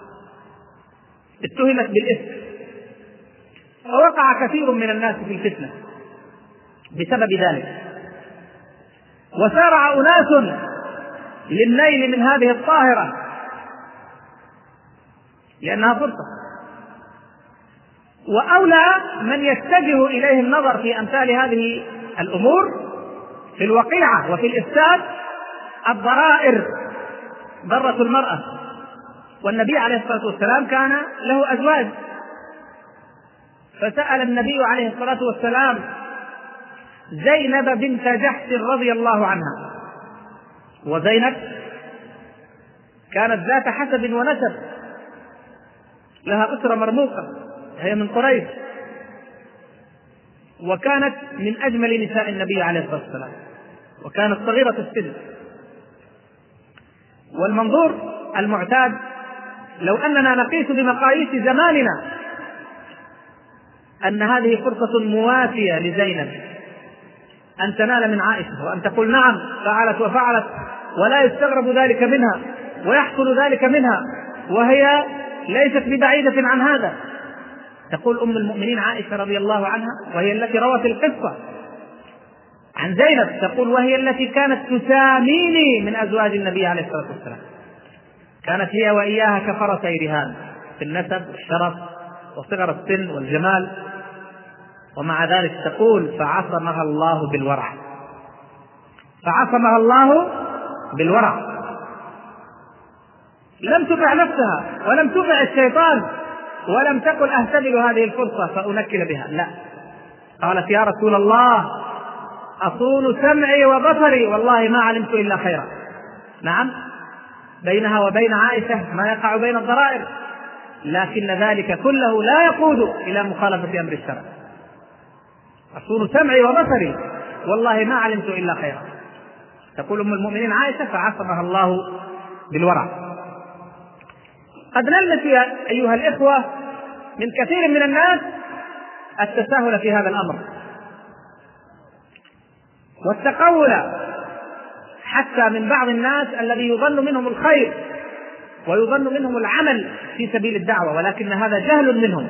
اتهمت بالإفك. ووقع كثير من الناس في الفتنة بسبب ذلك، وسارع أناس للنيل من هذه الطاهرة، لأنها فرصة. وأولى من يتجه إليه النظر في أمثال هذه الأمور في الوقيعة وفي الإفساد الضرائر، ضرة المرأة. والنبي عليه الصلاة والسلام كان له أزواج، فسأل النبي عليه الصلاة والسلام زينب بنت جحش رضي الله عنها، وزينب كانت ذات حسب ونسب، لها أسرة مرموقة، هي من قريش، وكانت من أجمل نساء النبي عليه الصلاة والسلام، وكانت صغيرة السن. والمنظور المعتاد لو أننا نقيس بمقاييس زماننا أن هذه فرصة مواتية لزينب أن تنال من عائشة، وأن تقول نعم فعلت وفعلت، ولا يستغرب ذلك منها ويحصل ذلك منها، وهي ليست ببعيدة عن هذا. تقول أم المؤمنين عائشة رضي الله عنها، وهي التي روت القصة عن زينب، تقول وهي التي كانت تساميني من أزواج النبي عليه الصلاة والسلام، كانت هي وإياها كفرسي رهان في النسب والشرف وصغر السن والجمال، ومع ذلك تقول فعصمها الله بالورع، فعصمها الله بالورع، لم تطع نفسها ولم تطع الشيطان، ولم تقل أهتدل هذه الفرصة فأنكل بها، لا، قالت يا رسول الله أصون سمعي وبصري والله ما علمت إلا خيرا. نعم، بينها وبين عائشة ما يقع بين الضرائر، لكن ذلك كله لا يقود إلى مخالفة أمر الشرع. أصون سمعي وبصري والله ما علمت إلا خيرا، تقول أم المؤمنين عائشة فعصمها الله بالورع. قد نلمس أيها الإخوة من كثير من الناس التساهل في هذا الأمر والتقول، حتى من بعض الناس الذي يظن منهم الخير ويظن منهم العمل في سبيل الدعوة، ولكن هذا جهل منهم،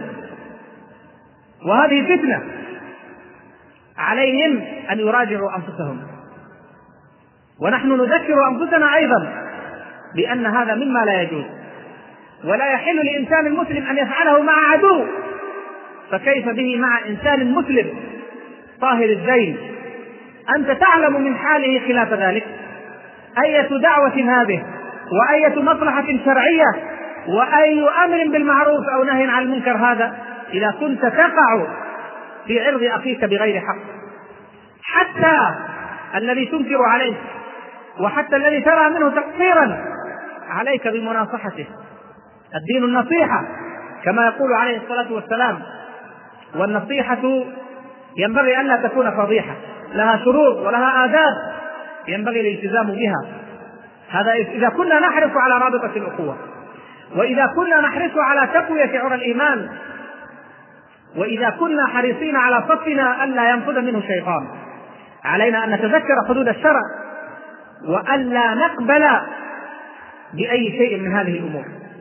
وهذه فتنة عليهم أن يراجعوا أنفسهم. ونحن نذكر أنفسنا أيضا بأن هذا مما لا يجوز، ولا يحل لإنسان مسلم أن يفعله مع عدو، فكيف به مع إنسان مسلم طاهر الذيل؟ أنت تعلم من حاله خلاف ذلك، أية دعوة هذه، وأية مصلحة شرعية، وأي أمر بالمعروف أو نهي عن المنكر هذا، إذا كنت تقع في عرض أخيك بغير حق، حتى الذي تنكر عليه وحتى الذي ترى منه تقصيرا عليك بمناصحته. الدين النصيحة كما يقول عليه الصلاة والسلام، والنصيحة ينبغي أن لا تكون فضيحة، لها شروط ولها آداب ينبغي الالتزام بها. هذا إذا كنا نحرص على رابطة الأخوة، وإذا كنا نحرص على تقوية عرى الإيمان، وإذا كنا حريصين على صفنا ألا ينفذ منه شيطان. علينا أن نتذكر حدود الشرع وألا نقبل بأي شيء من هذه الأمور.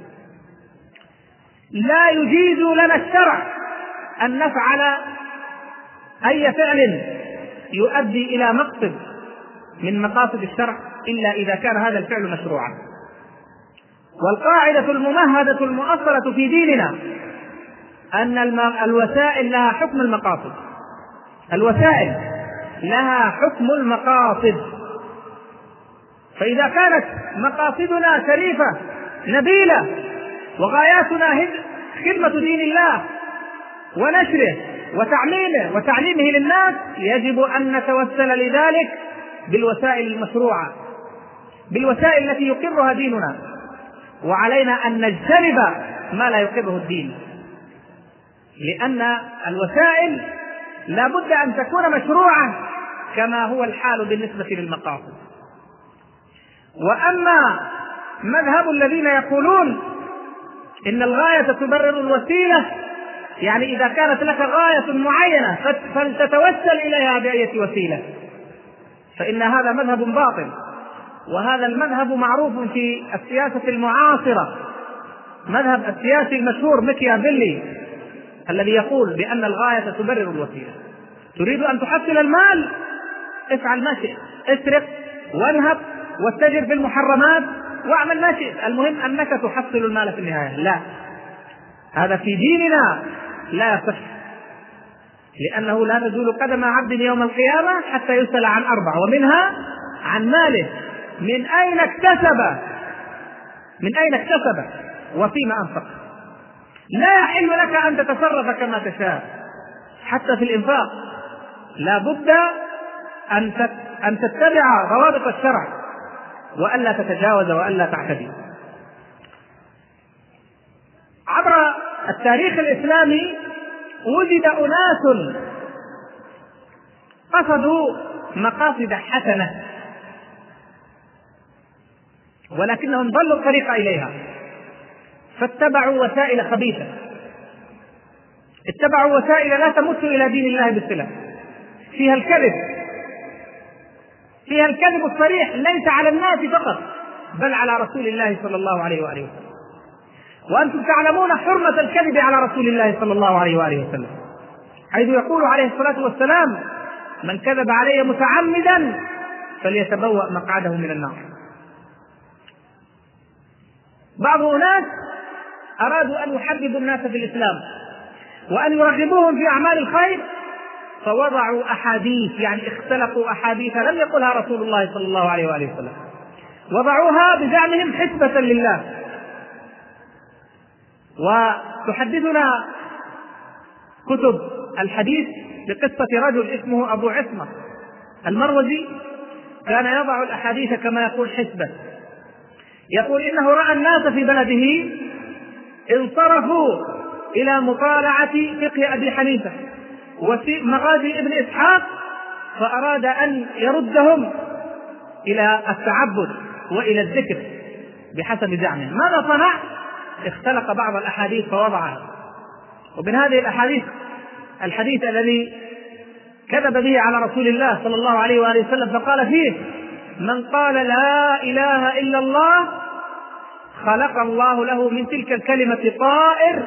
لا يجيز لنا الشرع أن نفعل أي فعل يؤدي إلى مقصد من مقاصد الشرع إلا إذا كان هذا الفعل مشروعا. والقاعدة الممهدة المؤصلة في ديننا أن الوسائل لها حكم المقاصد، الوسائل لها حكم المقاصد. فإذا كانت مقاصدنا شريفة نبيلة وغاياتنا خدمة دين الله ونشره وتعليمه وتعليمه للناس، يجب أن نتوسل لذلك بالوسائل المشروعة، بالوسائل التي يقرها ديننا، وعلينا أن نجتنب ما لا يقره الدين، لأن الوسائل لا بد أن تكون مشروعة كما هو الحال بالنسبة للمقاصد. وأما مذهب الذين يقولون إن الغاية تبرر الوسيلة، يعني إذا كانت لك غاية معينة فلتتوسل إليها بأية وسيلة، فإن هذا مذهب باطل. وهذا المذهب معروف في السياسة المعاصرة، مذهب السياسي المشهور ميكيافيلي الذي يقول بأن الغاية تبرر الوسيلة. تريد أن تحصل المال، افعل ما شئت، اسرق وانهب واتجر في المحرمات واعمل ما شئت، المهم أنك تحصل المال في النهاية. لا، هذا في ديننا لا يصح، لأنه لا تزول قدم عبد يوم القيامة حتى يسأل عن أربع، ومنها عن ماله، من أين اكتسب من أين اكتسب وفيما أنفق. لا يحل لك أن تتصرف كما تشاء، حتى في الإنفاق لا بد أن تتبع ضوابط الشرع وألا تتجاوز وألا تعتدي. عبر التاريخ الإسلامي وجد أناس قصدوا مقاصد حسنة ولكنهم ضلوا الطريق إليها، فاتبعوا وسائل خبيثة، اتبعوا وسائل لا تمت إلى دين الله بالصلة، فيها الكذب، فيها الكذب الصريح ليس على الناس فقط بل على رسول الله صلى الله عليه وآله وسلم. وأنتم تعلمون حرمة الكذب على رسول الله صلى الله عليه وآله وسلم، حيث يقول عليه الصلاة والسلام: من كذب علي متعمدا فليتبوأ مقعده من النار. بعض الناس أرادوا أن يحببوا الناس في الإسلام وأن يرغبوهم في أعمال الخير، فوضعوا أحاديث، يعني اختلقوا أحاديث لم يقلها رسول الله صلى الله عليه وآله وسلم، وضعوها بزعمهم حسبة لله. وتحدثنا كتب الحديث بقصة رجل اسمه أبو عصمة المروزي، كان يضع الأحاديث كما يقول حسبة. يقول إنه رأى الناس في بلده انصرفوا إلى مطالعة فقه أبي حنيفة ومغازي ابن إسحاق، فأراد أن يردهم إلى التعبد وإلى الذكر بحسب زعمه. ماذا صنع؟ اختلق بعض الأحاديث فوضعها، ومن هذه الأحاديث الحديث الذي كذب به على رسول الله صلى الله عليه وآله وسلم، فقال فيه: من قال لا إله إلا الله خلق الله له من تلك الكلمة طائر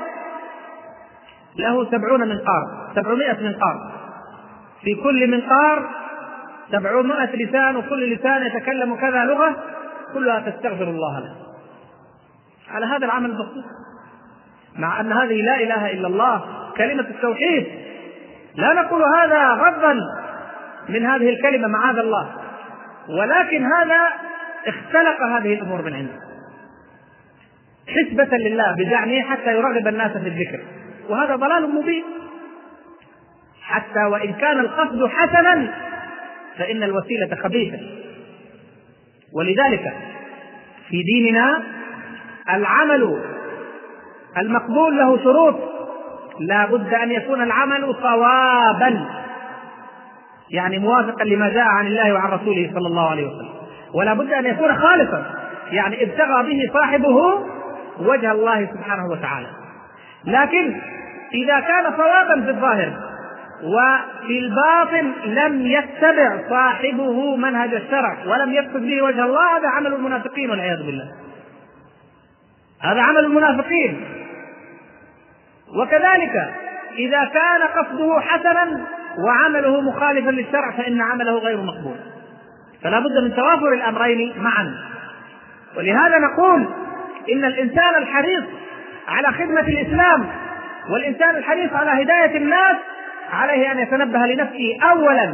له سبعون منقار سبعمائة منقار، في كل منقار سبعمائة لسان، وكل لسان يتكلم كذا لغة، كلها تستغفر الله له. على هذا العمل البسيط، مع أن هذه لا إله إلا الله كلمة التوحيد، لا نقول هذا غضا من هذه الكلمة معاذ الله، ولكن هذا اختلق هذه الأمور من عنده حسبة لله بزعمه حتى يرغب الناس في الذكر، وهذا ضلال مبين. حتى وإن كان القصد حسنا فإن الوسيلة خبيثة. ولذلك في ديننا العمل المقبول له شروط، لا بد أن يكون العمل صوابا، يعني موافقا لما جاء عن الله وعن رسوله صلى الله عليه وسلم، ولا بد أن يكون خالصا، يعني ابتغى به صاحبه وجه الله سبحانه وتعالى. لكن إذا كان صوابا في الظاهر وفي الباطن لم يتبع صاحبه منهج الشرع ولم يقصد به وجه الله، هذا عمل المنافقين والعياذ بالله، هذا عمل المنافقين. وكذلك إذا كان قصده حسنا وعمله مخالفا للشرع فإن عمله غير مقبول، فلا بد من توافر الأمرين معا. ولهذا نقول إن الإنسان الحريص على خدمة الإسلام والإنسان الحريص على هداية الناس عليه أن يتنبه لنفسه أولا،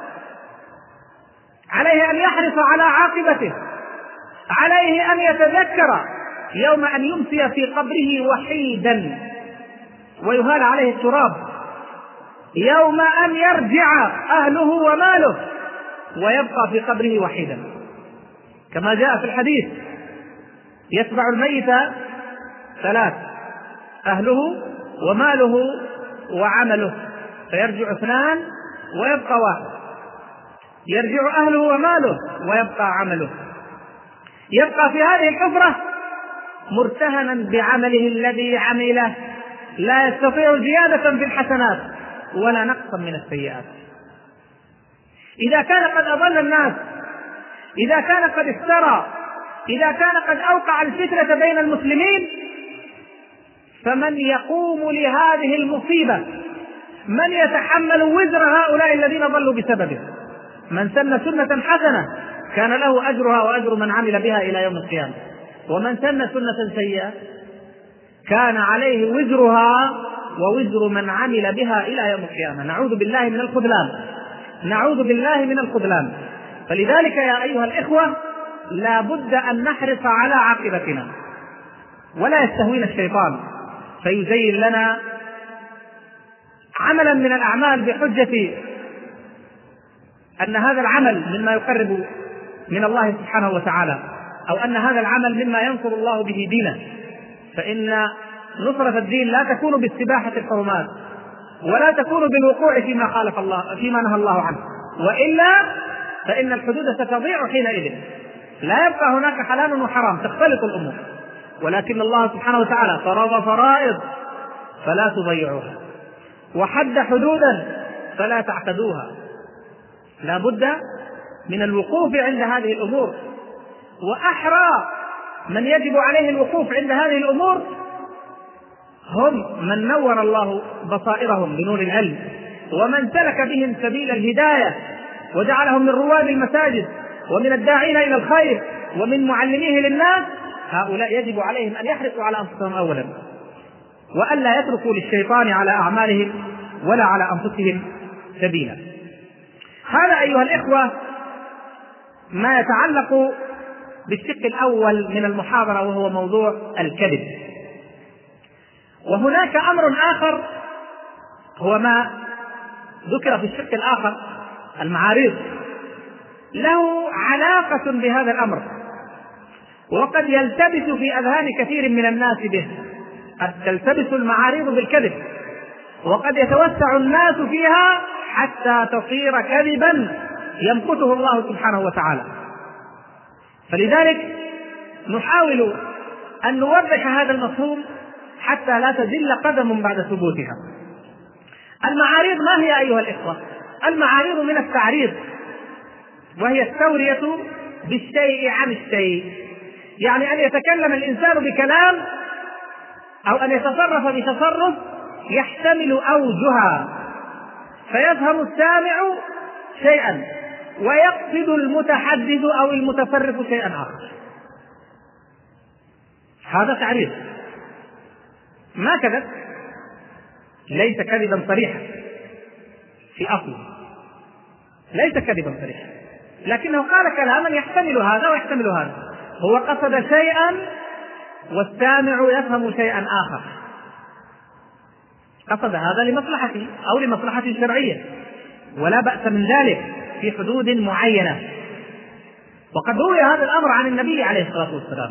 عليه أن يحرص على عاقبته، عليه أن يتذكر يوم أن يمسي في قبره وحيدا ويهال عليه التراب، يوم أن يرجع أهله وماله ويبقى في قبره وحيدا، كما جاء في الحديث: يتبع الميت ثلاث: أهله وماله وعمله، فيرجع اثنان ويبقى واحد، يرجع أهله وماله ويبقى عمله، يبقى في هذه الحفرة مرتهنا بعمله الذي عمله، لا يستطيع زيادة في الحسنات ولا نقصا من السيئات. إذا كان قد أضل الناس، إذا كان قد افترى، إذا كان قد أوقع الفتنة بين المسلمين، فمن يقوم لهذه المصيبة؟ من يتحمل وزر هؤلاء الذين ضلوا بسببه؟ من سن سنة حسنة كان له أجرها وأجر من عمل بها إلى يوم القيامة، ومن سن سنة سيئة كان عليه وزرها ووزر من عمل بها إلى يوم القيامة. نعوذ بالله من الخذلان، نعوذ بالله من الخذلان. فلذلك يا أيها الإخوة لا بد أن نحرص على عاقبتنا، ولا يستهوينا الشيطان فيزين لنا عملا من الأعمال بحجة أن هذا العمل مما يقرب من الله سبحانه وتعالى، أو أن هذا العمل مما ينصر الله به دينه. فإن نصرة الدين لا تكون باستباحة الحرمات، ولا تكون بالوقوع فيما خالف الله فيما نهى الله عنه، وإلا فإن الحدود ستضيع حينئذ، لا يبقى هناك حلال وحرام، تختلط الأمور. ولكن الله سبحانه وتعالى فرض فرائض فلا تضيعوها، وحد حدودا فلا تعتدوها. لا بد من الوقوف عند هذه الأمور، وأحرى من يجب عليه الوقوف عند هذه الأمور هم من نور الله بصائرهم بنور العلم، ومن سلك بهم سبيل الهداية وجعلهم من رواد المساجد ومن الداعين إلى الخير ومن معلميه للناس. هؤلاء يجب عليهم أن يحرصوا على أنفسهم أولا، وألا يتركوا للشيطان على أعمالهم ولا على أنفسهم سبيلا. هذا أيها الإخوة ما يتعلق بالشق الأول من المحاضرة، وهو موضوع الكذب. وهناك أمر آخر هو ما ذكر في الشق الآخر، المعارض، له علاقة بهذا الأمر، وقد يلتبس في أذهان كثير من الناس به. قد تلتبس المعارض بالكذب، وقد يتوسع الناس فيها حتى تصير كذبا يمقته الله سبحانه وتعالى. فلذلك نحاول أن نوضح هذا المفهوم حتى لا تزل قدم بعد ثبوتها. المعارض ما هي أيها الإخوة؟ المعارض من التعريض، وهي التورية بالشيء عن الشيء، يعني أن يتكلم الإنسان بكلام أو أن يتصرف بتصرف يحتمل أوجها، فيفهم السامع شيئا ويقصد المتحدث أو المتصرف شيئا آخر. هذا تعريض، ما كذب، ليس كذبا صريحا في أصله، ليس كذبا صريحا، لكنه قال كلاما يحتمل هذا ويحتمل هذا. هو قصد شيئا والسامع يفهم شيئا آخر، قصد هذا لمصلحته أو لمصلحة شرعية، ولا بأس من ذلك في حدود معينة. وقد روي هذا الأمر عن النبي عليه الصلاة والسلام.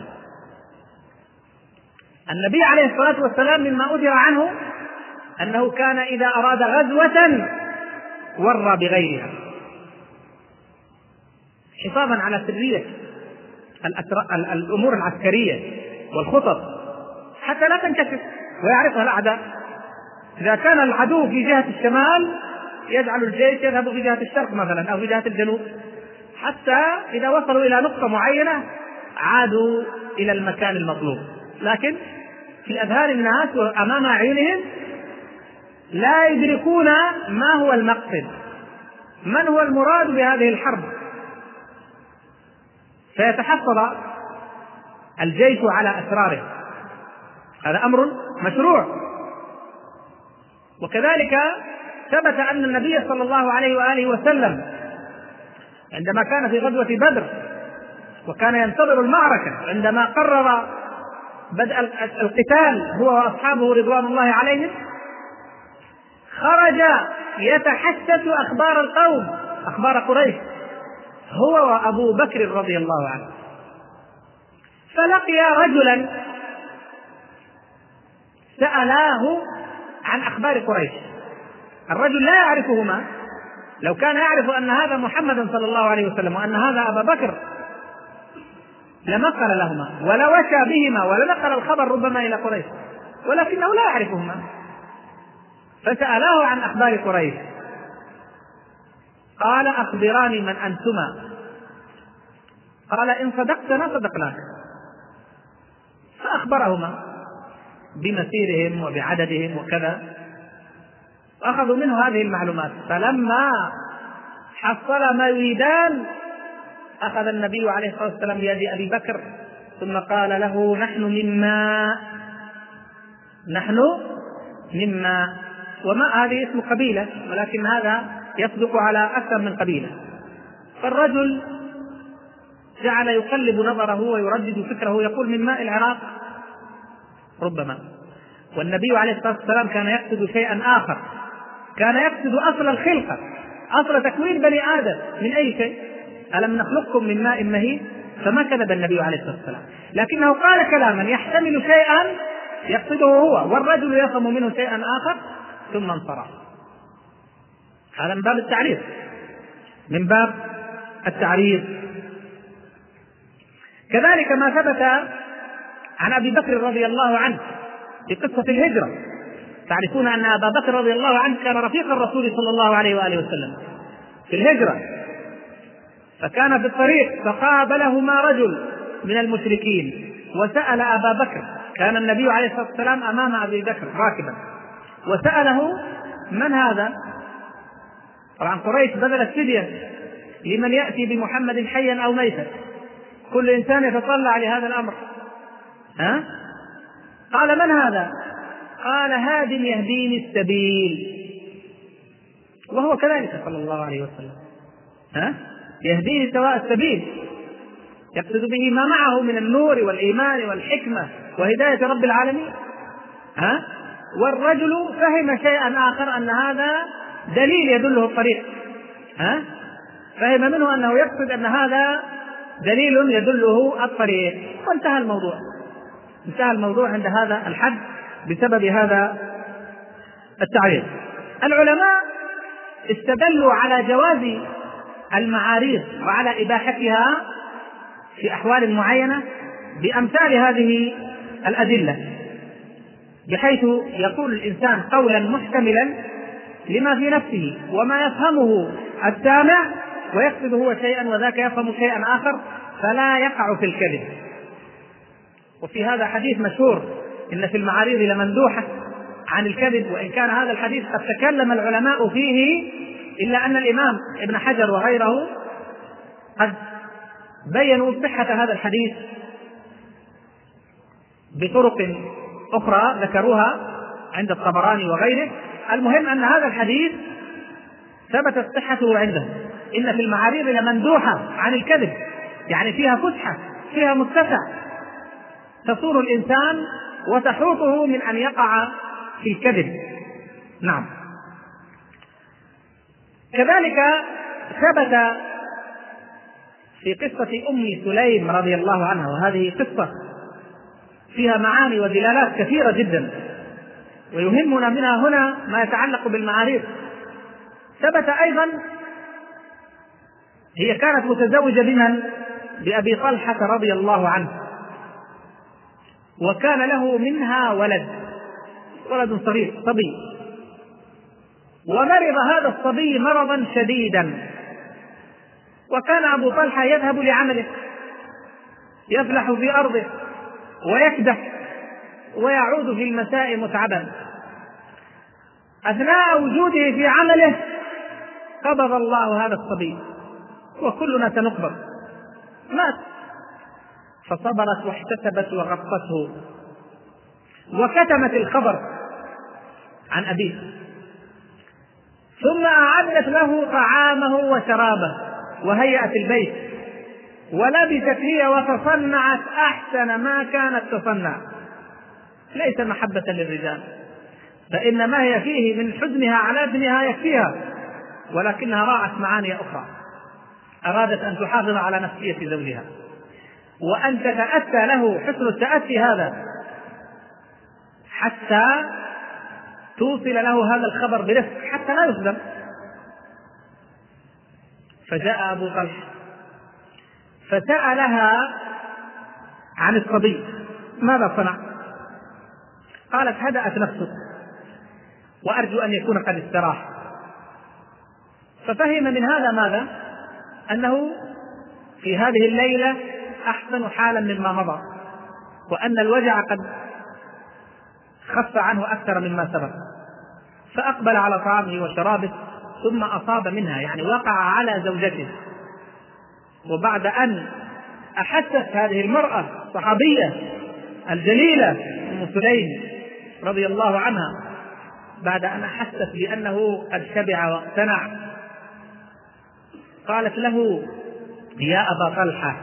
النبي عليه الصلاة والسلام مما أثر عنه أنه كان إذا أراد غزوة ورى بغيرها، حفاظا على سرية الأمور العسكرية والخطط حتى لا تنكشف ويعرفها الأعداء. إذا كان العدو في جهة الشمال يجعل الجيش يذهب في جهة الشرق مثلا أو في جهة الجنوب، حتى إذا وصلوا إلى نقطة معينة عادوا إلى المكان المطلوب. لكن في أذهان الناس وأمام أعينهم لا يدركون ما هو المقصد، من هو المراد بهذه الحرب، فيتحفظ الجيش على أسراره. هذا أمر مشروع. وكذلك ثبت أن النبي صلى الله عليه وآله وسلم عندما كان في غزوة بدر وكان ينتظر المعركة، عندما قرر بدء القتال هو وأصحابه رضوان الله عليهم، خرج يتحسس أخبار القوم، أخبار قريش، هو وأبو بكر رضي الله عنه، فلقي رجلا سألاه عن أخبار قريش. الرجل لا يعرفهما، لو كان يعرف أن هذا محمد صلى الله عليه وسلم وأن هذا أبا بكر لنقل لهما ولوشى بهما ولنقل الخبر ربما إلى قريش، ولكنه لا يعرفهما. فسألاه عن أخبار قريش، قال أخبراني من أنتما. قال إن صدقتنا صدقناك. فأخبرهما بمسيرهم وبعددهم وكذا، أخذوا منه هذه المعلومات. فلما حصل ما يريدان أخذ النبي عليه الصلاة والسلام بيد أبي بكر ثم قال له: نحن مما نحن مما وما هذه اسم قبيلة، ولكن هذا يصدق على أكثر من قبيلة. فالرجل جعل يقلب نظره ويردد فكره، يقول: من ماء العراق ربما. والنبي عليه الصلاة والسلام كان يقصد شيئا آخر، كان يقصد أصل الخلقة، أصل تكوين بني آدم من أي شيء. ألم نخلقكم من ماء مهين؟ فما كذب النبي عليه الصلاة والسلام، لكنه قال كلاما يحتمل شيئا يقصده هو، والرجل يفهم منه شيئا آخر ثم انصرف. هذا من باب التعريض، من باب التعريض. كذلك ما ثبت عن أبي بكر رضي الله عنه في قصة الهجرة. تعرفون أن أبا بكر رضي الله عنه كان رفيق الرسول صلى الله عليه وآله وسلم في الهجرة، فكان في الطريق فقابلهما رجل من المشركين وسأل أبا بكر، كان النبي عليه الصلاة والسلام أمام أبي بكر راكبا، وسأله: من هذا؟ طبعا قريش بذلت فدية لمن يأتي بمحمد حيا أو ميتا، كل إنسان يتطلع لهذا الأمر. ها؟ قال: من هذا؟ قال: هاد يهديني السبيل. وهو كذلك صلى الله عليه وسلم، ها؟ يهديني سواء السبيل، يقصد به ما معه من النور والإيمان والحكمة وهداية رب العالمين. ها؟ والرجل فهم شيئا آخر، أن هذا دليل يدله الطريق. ها؟ فهم منه أنه يقصد أن هذا دليل يدله الطريق، وانتهى الموضوع. انتهى الموضوع عند هذا الحد بسبب هذا التعريض. العلماء استدلوا على جواز المعاريض وعلى إباحتها في أحوال معينة بأمثال هذه الأدلة، بحيث يقول الإنسان قولا محتملا لما في نفسه وما يفهمه السامع، ويقصد هو شيئا وذاك يفهم شيئا آخر، فلا يقع في الكذب. وفي هذا حديث مشهور: إن في المعاريض لمندوحة عن الكذب، وإن كان هذا الحديث قد تكلم العلماء فيه، إلا أن الإمام ابن حجر وغيره قد بينوا صحة هذا الحديث بطرق أخرى ذكروها عند الطبراني وغيره. المهم أن هذا الحديث ثبتت صحته عندهم. إن في المعاريض لمندوحة عن الكذب، يعني فيها فسحة، فيها متسع تصور الإنسان وتحوطه من أن يقع في الكذب. نعم. كذلك ثبت في قصة أم سليم رضي الله عنها، وهذه قصة فيها معاني ودلالات كثيرة جدا، ويهمنا منها هنا ما يتعلق بالمعاريض. ثبت أيضا هي كانت متزوجة بمن؟ بأبي طلحة رضي الله عنه، وكان له منها ولد ولد صغير صبي، ومرض هذا الصبي مرضا شديدا، وكان أبو طلحة يذهب لعمله، يفلح في أرضه ويكدح ويعود في المساء متعبا. أثناء وجوده في عمله قبض الله هذا الصبي، وكلنا سنقبض، مات. فصبرت واحتسبت وغطته وكتمت الخبر عن أبيه، ثم أعدت له طعامه وشرابه وهيأت البيت، ولبست هي وتصنعت أحسن ما كانت تصنع. ليس محبة للرجال، فإن ما هي فيه من حزنها على ابنها يكفيها، ولكنها راعت معاني أخرى، أرادت أن تحافظ على نفسية زوجها، وأن تتأتى له حسن التأتي هذا حتى توصل له هذا الخبر برفق حتى لا يصدم. فجاء أبو طلحة فسألها عن الصبي ماذا صنع؟ قالت: هدأت نفسه وأرجو أن يكون قد استراح. ففهم من هذا ماذا؟ أنه في هذه الليلة أحسن حالا مما مضى، وأن الوجع قد خف عنه أكثر مما سبق. فأقبل على طعامه وشرابه، ثم أصاب منها، يعني وقع على زوجته وبعد أن أحست هذه المرأة الصحابية الجليلة أم سليم رضي الله عنها، بعد أن أحست بأنه قد شبع واقتنع، قالت له: يا أبا طلحة،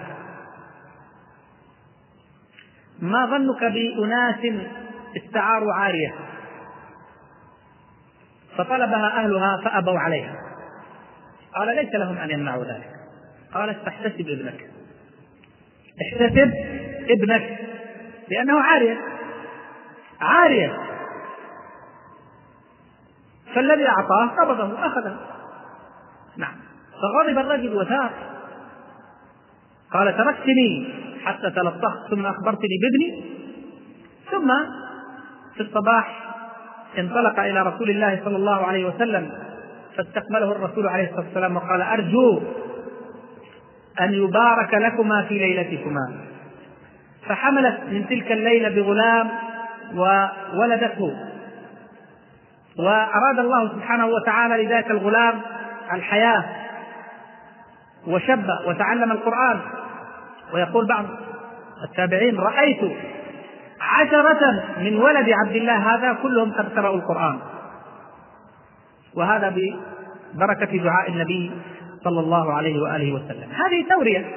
ما ظنك بأناس استعاروا عارية فطلبها أهلها فأبوا عليها؟ قال: ليس لهم أن يمنعوا ذلك. قالت: فاحتسب ابنك، احتسب ابنك، لأنه عارية عارية فالذي أعطاه قبضه أخذه. نعم. فغضب الرجل وثار، قال: تركتني حتى تلطخت ثم أخبرتني بابني. ثم في الصباح انطلق إلى رسول الله صلى الله عليه وسلم، فاستقبله الرسول عليه الصلاة والسلام وقال: أرجو أن يبارك لكما في ليلتكما. فحملت من تلك الليلة بغلام وولدته، وأراد الله سبحانه وتعالى لذلك الغلام الحياة، وشب وتعلم القرآن. ويقول بعض التابعين: رأيت عشرة من ولد عبد الله هذا كلهم قد قرأوا القرآن، وهذا ببركة دعاء النبي صلى الله عليه وآله وسلم. هذه تورية،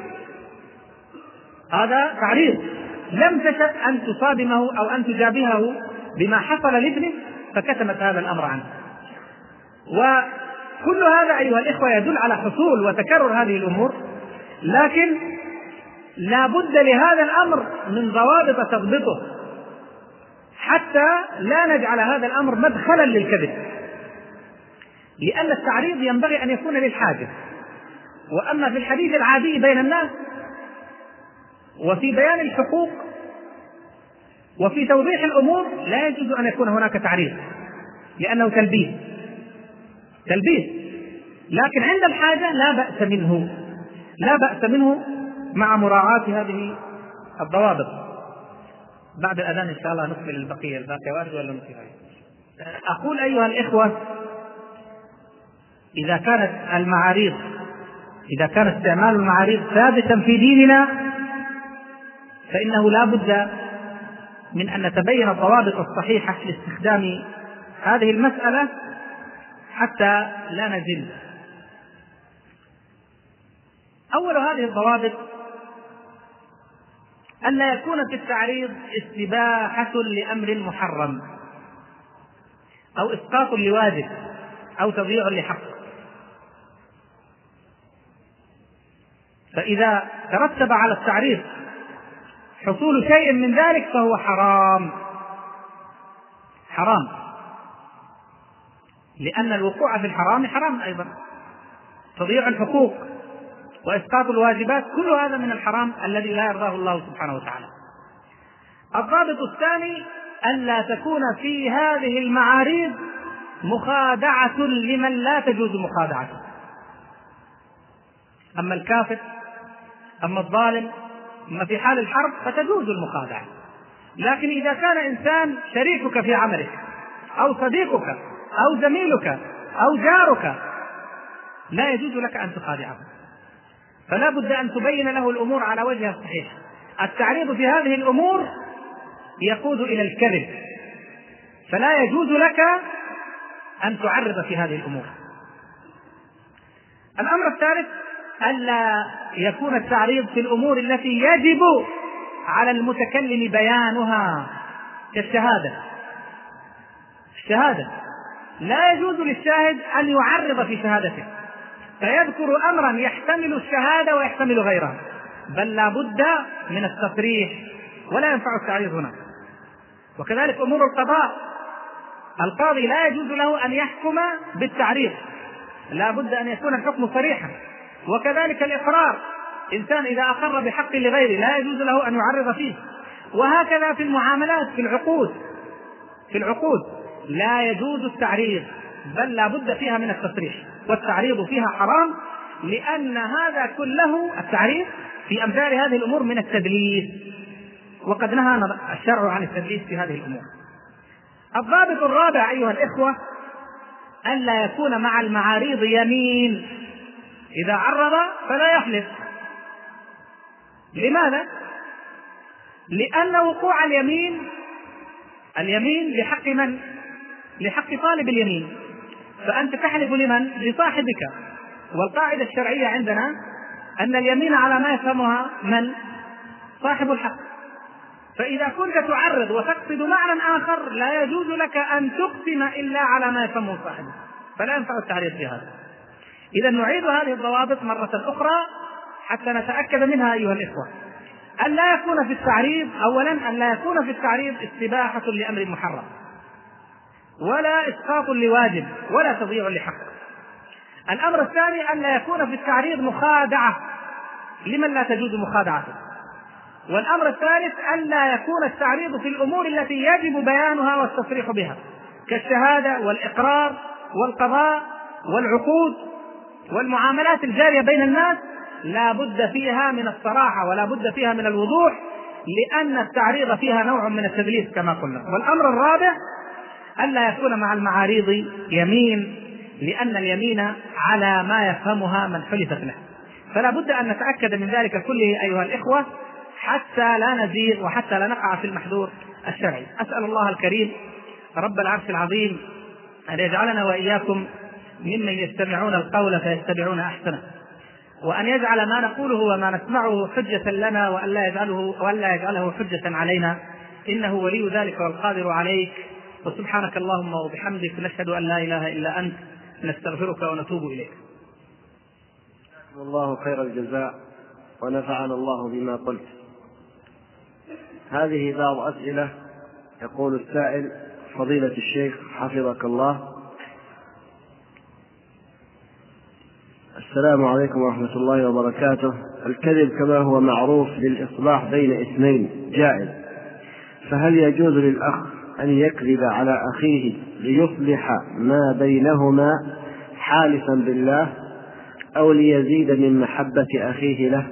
هذا تعريض، لم تشأ أن تصادمه أو أن تجابهه بما حصل لابنه فكتمت هذا الأمر عنه. وكل هذا أيها الإخوة يدل على حصول وتكرر هذه الأمور، لكن لا بد لهذا الأمر من ضوابط تضبطه حتى لا نجعل هذا الأمر مدخلا للكذب، لأن التعريض ينبغي أن يكون للحاجة. وأما في الحديث العادي بين الناس وفي بيان الحقوق وفي توضيح الأمور لا يجوز أن يكون هناك تعريض، لأنه تلبيس تلبيس لكن عند الحاجة لا بأس منه لا بأس منه مع مراعاة هذه الضوابط. بعد الأذان إن شاء الله نكمل البقية الباقية، وأرجو أن نمشي. أقول أيها الإخوة: إذا كانت المعاريض إذا كان استعمال المعاريض ثابتا في ديننا فإنه لا بد من أن نتبين الضوابط الصحيحة لاستخدام هذه المسألة حتى لا نزل. أول هذه الضوابط أن لا يكون في التعريض استباحة لأمر محرم أو إسقاط لواجب أو تضييع لحق. فإذا ترتب على التعريض حصول شيء من ذلك فهو حرام حرام لأن الوقوع في الحرام حرام أيضا، تضييع الحقوق وإسقاط الواجبات، كل هذا من الحرام الذي لا يرضاه الله سبحانه وتعالى. الضابط الثاني ألا تكون في هذه المعاريض مخادعة لمن لا تجوز مخادعته. أما الكافر، أما الظالم، أما في حال الحرب فتجوز المخادعة. لكن إذا كان إنسان شريكك في عملك أو صديقك أو زميلك أو جارك لا يجوز لك أن تخادعه، فلا بد أن تبين له الأمور على وجهها الصحيح. التعريض في هذه الأمور يقود إلى الكذب، فلا يجوز لك أن تعرض في هذه الأمور. الأمر الثالث ألا يكون التعريض في الأمور التي يجب على المتكلم بيانها كالشهادة. الشهادة لا يجوز للشاهد أن يعرض في شهادته فيذكر أمرا يحتمل الشهادة ويحتمل غيرها، بل لا بد من التصريح ولا ينفع التعريض هنا. وكذلك أمور القضاء، القاضي لا يجوز له أن يحكم بالتعريض، لا بد أن يكون الحكم صريحا. وكذلك الإقرار، إنسان إذا أقر بحق لغيره لا يجوز له أن يعرض فيه. وهكذا في المعاملات، في العقود في العقود لا يجوز التعريض، بل لا بد فيها من التصريح، والتعريض فيها حرام، لأن هذا كله التعريض في أمثال هذه الأمور من التدليس، وقد نهى الشرع عن التدليس في هذه الأمور. الضابط الرابع أيها الإخوة ألا يكون مع المعاريض يمين، إذا عرض فلا يحلف، لماذا؟ لأن وقوع اليمين اليمين لحق من؟ لحق طالب اليمين، فأنت تحلف لمن؟ لصاحبك. والقاعدة الشرعية عندنا أن اليمين على ما يفهمها من؟ صاحب الحق. فإذا كنت تعرض وتقصد معنى آخر لا يجوز لك أن تقسم إلا على ما يفهمه صاحبه، فلا ينفع التعريض في هذا. إذا نعيد هذه الضوابط مرة أخرى حتى نتأكد منها أيها الإخوة. أن لا يكون في التعريض، أولا أن لا يكون في التعريض استباحة لأمر محرم، ولا إسقاط لواجب، ولا تضييع لحق. الأمر الثاني أن لا يكون في التعريض مخادعة لمن لا تجوز مخادعته. والأمر الثالث أن لا يكون التعريض في الأمور التي يجب بيانها والتصريح بها، كالشهادة والإقرار والقضاء والعقود والمعاملات الجارية بين الناس، لا بد فيها من الصراحة ولا بد فيها من الوضوح، لأن التعريض فيها نوع من التدليس كما قلنا. والأمر الرابع أن لا يكون مع المعاريض يمين، لأن اليمين على ما يفهمها من حلفت له، فلا بد أن نتأكد من ذلك كله أيها الإخوة حتى لا نزيغ وحتى لا نقع في المحذور الشرعي. أسأل الله الكريم رب العرش العظيم أن يجعلنا وإياكم ممن يستمعون القول فيتبعون أحسنه، وأن يجعل ما نقوله وما نسمعه حجة لنا وأن لا يجعله, وأن لا يجعله حجة علينا، إنه ولي ذلك والقادر عليك. وسبحانك اللهم وبحمدك، نشهد أن لا إله إلا أنت، نستغفرك ونتوب إليك. الله خير الجزاء ونفعنا الله بما قلت. هذه بعض أسئلة. يقول السائل: فضيلة الشيخ حفظك الله، السلام عليكم ورحمة الله وبركاته. الكذب كما هو معروف للإصلاح بين اثنين جائز، فهل يجوز للأخ أن يكذب على أخيه ليصلح ما بينهما حالفا بالله، أو ليزيد من محبة أخيه له؟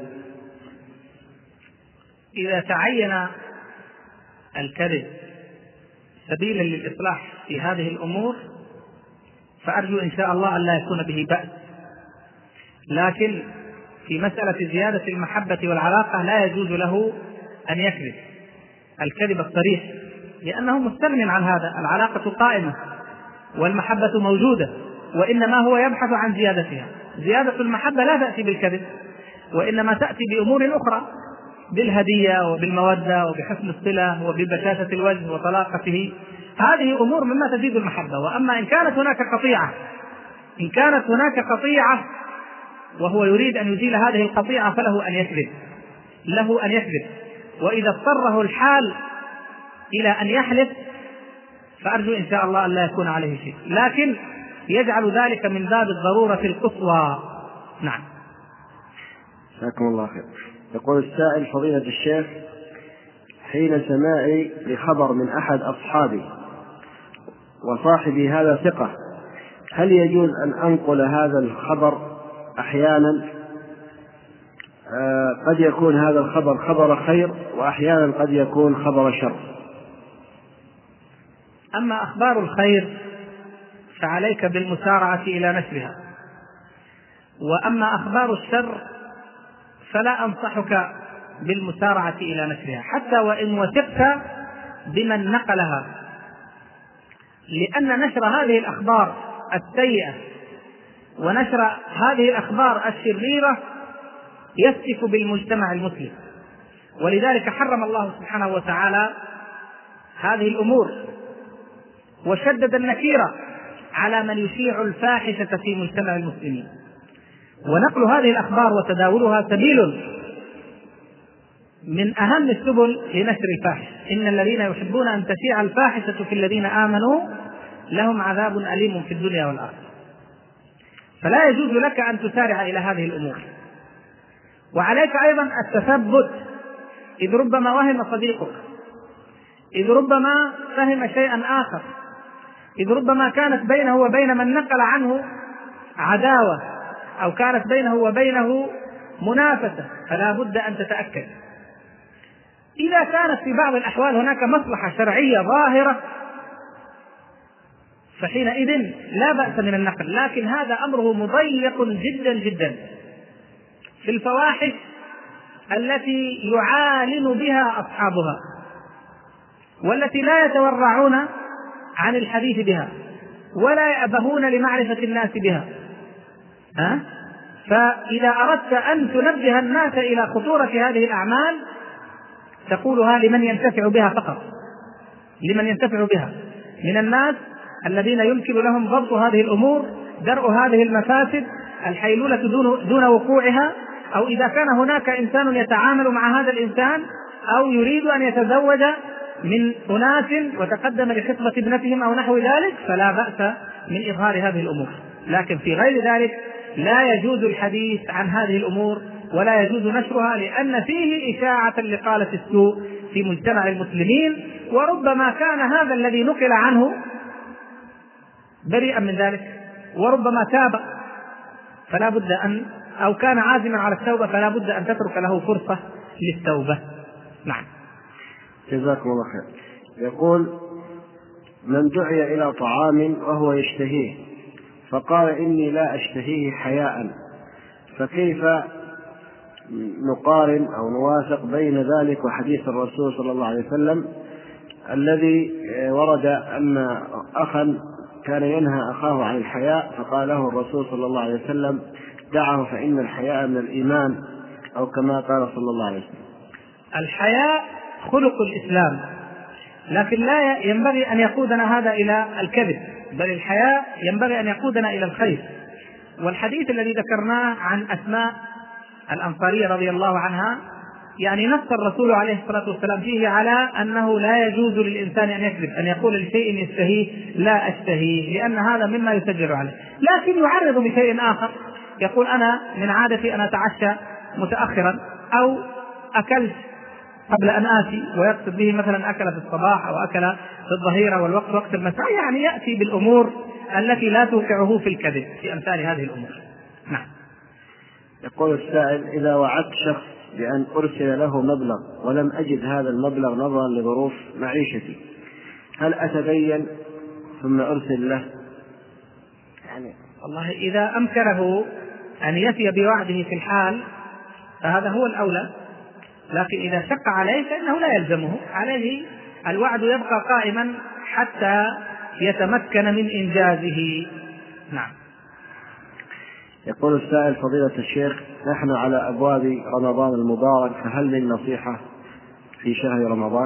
إذا تعين الكذب سبيلا للإصلاح في هذه الأمور فأرجو إن شاء الله أن لا يكون به بأس، لكن في مسألة زيادة المحبة والعلاقة لا يجوز له أن يكذب الكذب الصريح، لأنه مستغن عن هذا. العلاقة قائمة والمحبة موجودة، وإنما هو يبحث عن زيادتها. زيادة المحبة لا تأتي بالكذب، وإنما تأتي بأمور أخرى، بالهدية وبالمودة وبحسن الصلة وببشاشة الوجه وطلاقته. هذه أمور مما تزيد المحبة. وأما إن كانت هناك قطيعة إن كانت هناك قطيعة وهو يريد أن يزيل هذه القطيعة فله أن يكذب له أن يكذب وإذا اضطره الحال إلى أن يحلف فأرجو إن شاء الله أن لا يكون عليه شيء، لكن يجعل ذلك من باب الضرورة القصوى. نعم. جزاكم الله خير. يقول السائل: فضيلة الشيخ، حين سماعي لخبر من أحد أصحابي وصاحبي هذا ثقة، هل يجوز أن أنقل هذا الخبر؟ أحيانا آه قد يكون هذا الخبر خبر خير، وأحيانا قد يكون خبر شر. أما أخبار الخير فعليك بالمسارعة إلى نشرها، وأما أخبار الشر فلا أنصحك بالمسارعة إلى نشرها حتى وإن وثقت بمن نقلها، لأن نشر هذه الأخبار السيئة ونشر هذه الأخبار الشريرة يسفك بالمجتمع المسلم، ولذلك حرم الله سبحانه وتعالى هذه الأمور وشدد النكيرة على من يشيع الفاحشة في مجتمع المسلمين. ونقل هذه الأخبار وتداولها سبيل من أهم السبل لنشر الفاحشة. إن الذين يحبون أن تشيع الفاحشة في الذين آمنوا لهم عذاب أليم في الدنيا والآخرة. فلا يجوز لك أن تسارع إلى هذه الأمور. وعليك أيضا التثبت، إذ ربما وهم صديقك، إذ ربما فهم شيئا آخر، إذ ربما كانت بينه وبين من نقل عنه عداوة، أو كانت بينه وبينه منافسة، فلا بد أن تتأكد. إذا كانت في بعض الأحوال هناك مصلحة شرعية ظاهرة فحينئذ لا بأس من النقل، لكن هذا أمره مضيق جدا جدا. في الفواحش التي يعالن بها أصحابها، والتي لا يتورعون عن الحديث بها ولا يأبهون لمعرفة الناس بها. ها؟ فإذا أردت أن تنبه الناس إلى خطورة هذه الأعمال تقولها لمن ينتفع بها فقط، لمن ينتفع بها من الناس الذين يمكن لهم ضبط هذه الأمور، درء هذه المفاسد، الحيلولة دون, دون وقوعها، أو إذا كان هناك إنسان يتعامل مع هذا الإنسان أو يريد أن يتزوج من أناس وتقدم لخطبة ابنتهم أو نحو ذلك فلا بأس من إظهار هذه الأمور. لكن في غير ذلك لا يجوز الحديث عن هذه الأمور ولا يجوز نشرها، لأن فيه إشاعة لقالة السوء في مجتمع المسلمين، وربما كان هذا الذي نقل عنه بريئا من ذلك، وربما تاب فلا بد أن أو كان عازما على التوبة فلا بد أن تترك له فرصة للتوبة. نعم. جزاكم الله خير. يقول: من دعي إلى طعام وهو يشتهيه فقال إني لا أشتهيه حياء، فكيف نقارن أو نوافق بين ذلك وحديث الرسول صلى الله عليه وسلم الذي ورد أن أخا كان ينهى أخاه عن الحياء فقال له الرسول صلى الله عليه وسلم: دعه فإن الحياء من الإيمان، أو كما قال صلى الله عليه وسلم. الحياء خلق الإسلام، لكن لا ينبغي أن يقودنا هذا إلى الكذب، بل الحياء ينبغي أن يقودنا إلى الخير. والحديث الذي ذكرناه عن أسماء الأنصارية رضي الله عنها يعني نص الرسول عليه الصلاة والسلام فيه على أنه لا يجوز للإنسان أن يكذب، أن يقول لشيء يشتهيه لا أشتهيه، لأن هذا مما يسجل عليه. لكن يعرض بشيء آخر، يقول أنا من عادتي أن أتعشى متأخرا أو أكلت قبل أن آتي، ويقصد به مثلا أكل في الصباح أو أكل في الظهيرة والوقت وقت المساء، يعني يأتي بالأمور التي لا توقعه في الكذب في أمثال هذه الأمور. نعم. يقول السائل: إذا وعدت شخص بأن أرسل له مبلغ ولم أجد هذا المبلغ نظرا لظروف معيشتي، هل أتدين ثم أرسل له؟ يعني والله إذا أمكنه أن يفي بوعده في الحال فهذا هو الأولى، لكن إذا شق عليه فإنه لا يلزمه، عليه الوعد يبقى قائما حتى يتمكن من إنجازه. نعم. يقول السائل: فضيلة الشيخ، نحن على أبواب رمضان المبارك، فهل من نصيحة في شهر رمضان؟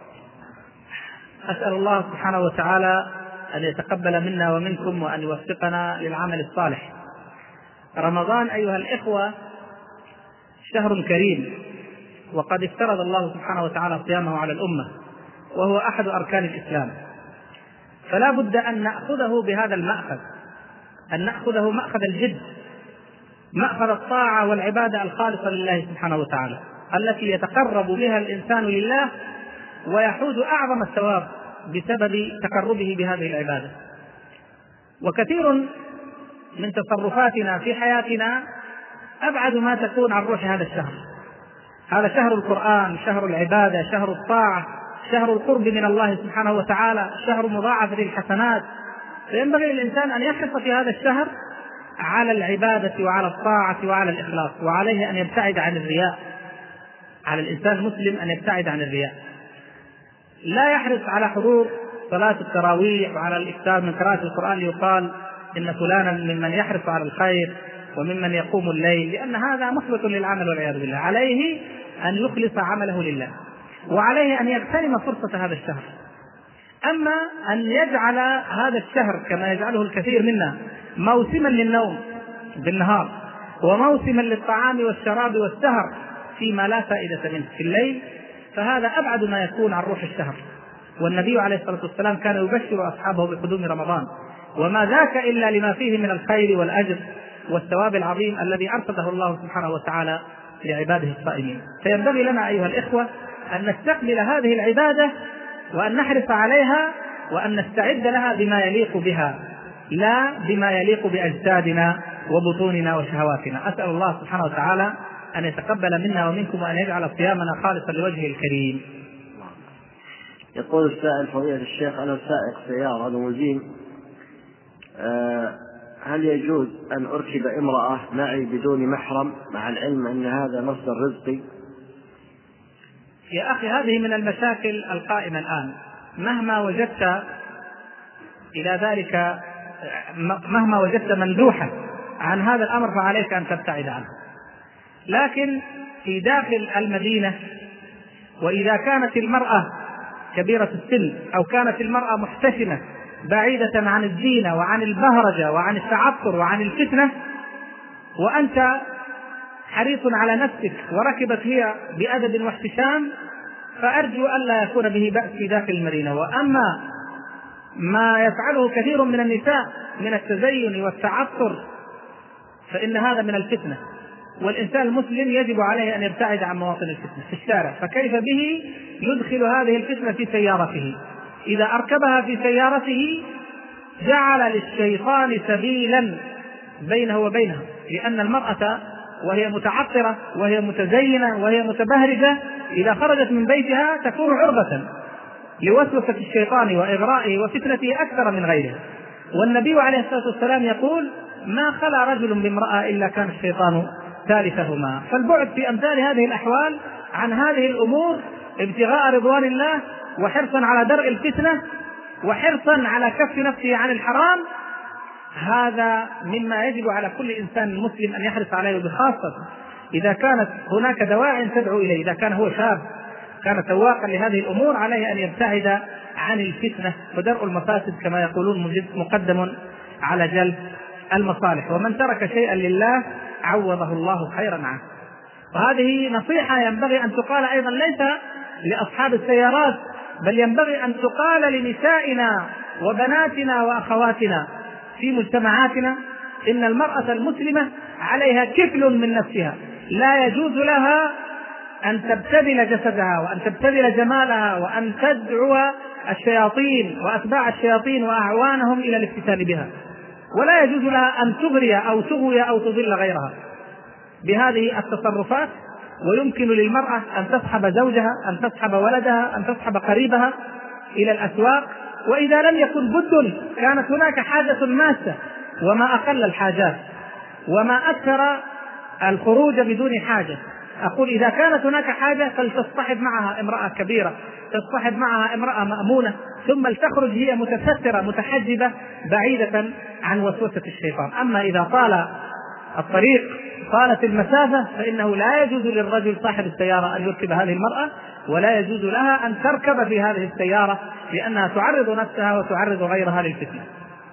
أسأل الله سبحانه وتعالى أن يتقبل منا ومنكم وأن يوفقنا للعمل الصالح. رمضان أيها الإخوة شهر كريم، وقد افترض الله سبحانه وتعالى صيامه على الأمة، وهو أحد أركان الإسلام، فلا بد أن نأخذه بهذا المأخذ، أن نأخذه مأخذ الجد، مأخذ الطاعة والعبادة الخالصة لله سبحانه وتعالى التي يتقرب بها الإنسان لله ويحوز أعظم الثواب بسبب تقربه بهذه العبادة. وكثير من تصرفاتنا في حياتنا أبعد ما تكون عن روح هذا الشهر. هذا شهر القرآن، شهر العبادة، شهر الطاعة، شهر القرب من الله سبحانه وتعالى، شهر مضاعفة الحسنات، فينبغي للإنسان أن يحرص في هذا الشهر على العبادة وعلى الطاعة وعلى الإخلاص، وعليه أن يبتعد عن الرياء، على الإنسان المسلم أن يبتعد عن الرياء، لا يحرص على حضور صلاة التراويح وعلى الإكثار من قراءة القرآن ليقال إن فلانا ممن يحرص على الخير وممن يقوم الليل، لأن هذا محبط للعمل والعياذ بالله. عليه أن يخلص عمله لله، وعليه أن يغتنم فرصة هذا الشهر. أما أن يجعل هذا الشهر كما يجعله الكثير منا موسما للنوم بالنهار وموسما للطعام والشراب والسهر فيما لا فائدة منه في الليل، فهذا أبعد ما يكون عن روح الشهر. والنبي عليه الصلاة والسلام كان يبشر أصحابه بقدوم رمضان، وما ذاك إلا لما فيه من الخير والأجر والثواب العظيم الذي أرصده الله سبحانه وتعالى لعباده الصائمين. فينبغي لنا أيها الإخوة أن نستقبل هذه العبادة وأن نحرص عليها وأن نستعد لها بما يليق بها، لا بما يليق بأجسادنا وبطوننا وشهواتنا. أسأل الله سبحانه وتعالى أن يتقبل منا ومنكم وأن يجعل صيامنا خالصا لوجهه الكريم. يقول السائل: فضيلة الشيخ، أنا سائق سيارة لموزين، أه هل يجوز أن أركب امرأة معي بدون محرم مع العلم أن هذا مصدر رزقي؟ يا أخي هذه من المشاكل القائمة الآن. مهما وجدت إلى ذلك مهما وجدت مندوحا عن هذا الأمر فعليك أن تبتعد عنه. لكن في داخل المدينة، وإذا كانت المرأة كبيرة السن أو كانت المرأة محتشمة بعيدة عن الزينة وعن البهرجة وعن التعطر وعن الفتنة، وأنت حريص على نفسك وركبت هي بأدب واحتشام، فأرجو ألا يكون به بأس في داخل المدينة. وأما ما يفعله كثير من النساء من التزين والتعطر فإن هذا من الفتنة، والإنسان المسلم يجب عليه أن يبتعد عن مواطن الفتنة في الشارع. فكيف به يدخل هذه الفتنة في سيارته؟ إذا أركبها في سيارته جعل للشيطان سبيلا بينه وبينها، لأن المرأة وهي متعطرة وهي متزينة وهي متبهرجة إذا خرجت من بيتها تكون عرضة لوسوسة الشيطان وإغرائه وفتنته أكثر من غيره. والنبي عليه الصلاة والسلام يقول: ما خلا رجل بامرأة إلا كان الشيطان ثالثهما. فالبعد في أمثال هذه الأحوال عن هذه الأمور ابتغاء رضوان الله وحرصا على درء الفتنة وحرصا على كف نفسه عن الحرام، هذا مما يجب على كل إنسان مسلم أن يحرص عليه، بخاصة إذا كانت هناك دواعٍ تدعو إليه. إذا كان هو شاب كان سواقا لهذه الأمور عليه أن يبتعد عن الفتنة، ودرء المفاسد كما يقولون مقدم على جلب المصالح، ومن ترك شيئا لله عوضه الله خيرا عنه. وهذه نصيحة ينبغي أن تقال أيضا ليس لأصحاب السيارات، بل ينبغي أن تقال لنسائنا وبناتنا وأخواتنا في مجتمعاتنا. إن المرأة المسلمة عليها كفل من نفسها، لا يجوز لها أن تبتذل جسدها وأن تبتذل جمالها وأن تدعو الشياطين وأتباع الشياطين وأعوانهم إلى الافتتان بها، ولا يجوز لها أن تغري أو تغوي أو تضل غيرها بهذه التصرفات. ويمكن للمرأة أن تسحب زوجها، أن تسحب ولدها، أن تسحب قريبها إلى الأسواق، وإذا لم يكن بد كانت هناك حاجة ماسة، وما أقل الحاجات وما أكثر الخروج بدون حاجة. أقول إذا كانت هناك حاجة فلتصطحب معها امرأة كبيرة، تصطحب معها امرأة مأمونة، ثم لتخرج هي متسترة متحجبة بعيدة عن وسوسة الشيطان. أما إذا طال الطريق طالت المسافة فإنه لا يجوز للرجل صاحب السيارة أن يركب هذه المرأة، ولا يجوز لها أن تركب في هذه السيارة، لأنها تعرض نفسها وتعرض غيرها للفتنة.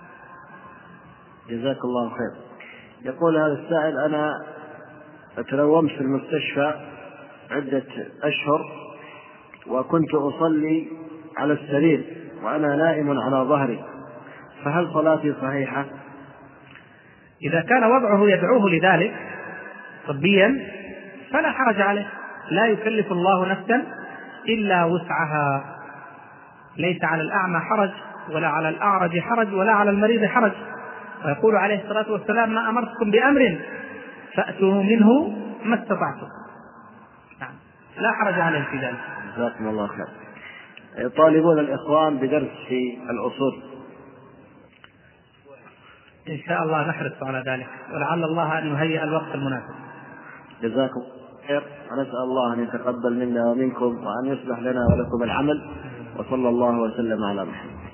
جزاك الله خير. يقول هذا السائل: أنا تنومت في المستشفى عدة أشهر وكنت أصلي على السرير وأنا نائم على ظهري، فهل صلاتي صحيحة؟ إذا كان وضعه يدعوه لذلك طبيا فلا حرج عليه، لا يكلف الله نفسا إلا وسعها. ليس على الأعمى حرج ولا على الأعرج حرج ولا على المريض حرج. ويقول عليه الصلاة والسلام: ما أمرتكم بأمر فأتوا منه ما استطعتم. نعم، لا حرج عليه في ذلك. جزاكم الله خير. يطالبون الإخوان بدرس في الأصول، إن شاء الله نحرص على ذلك، ولعل الله أن يهيئ الوقت المناسب. جزاكم خير، ونسأل الله أن يتقبل منا ومنكم وأن يصلح لنا ولكم العمل، وصلى الله وسلم على محمد.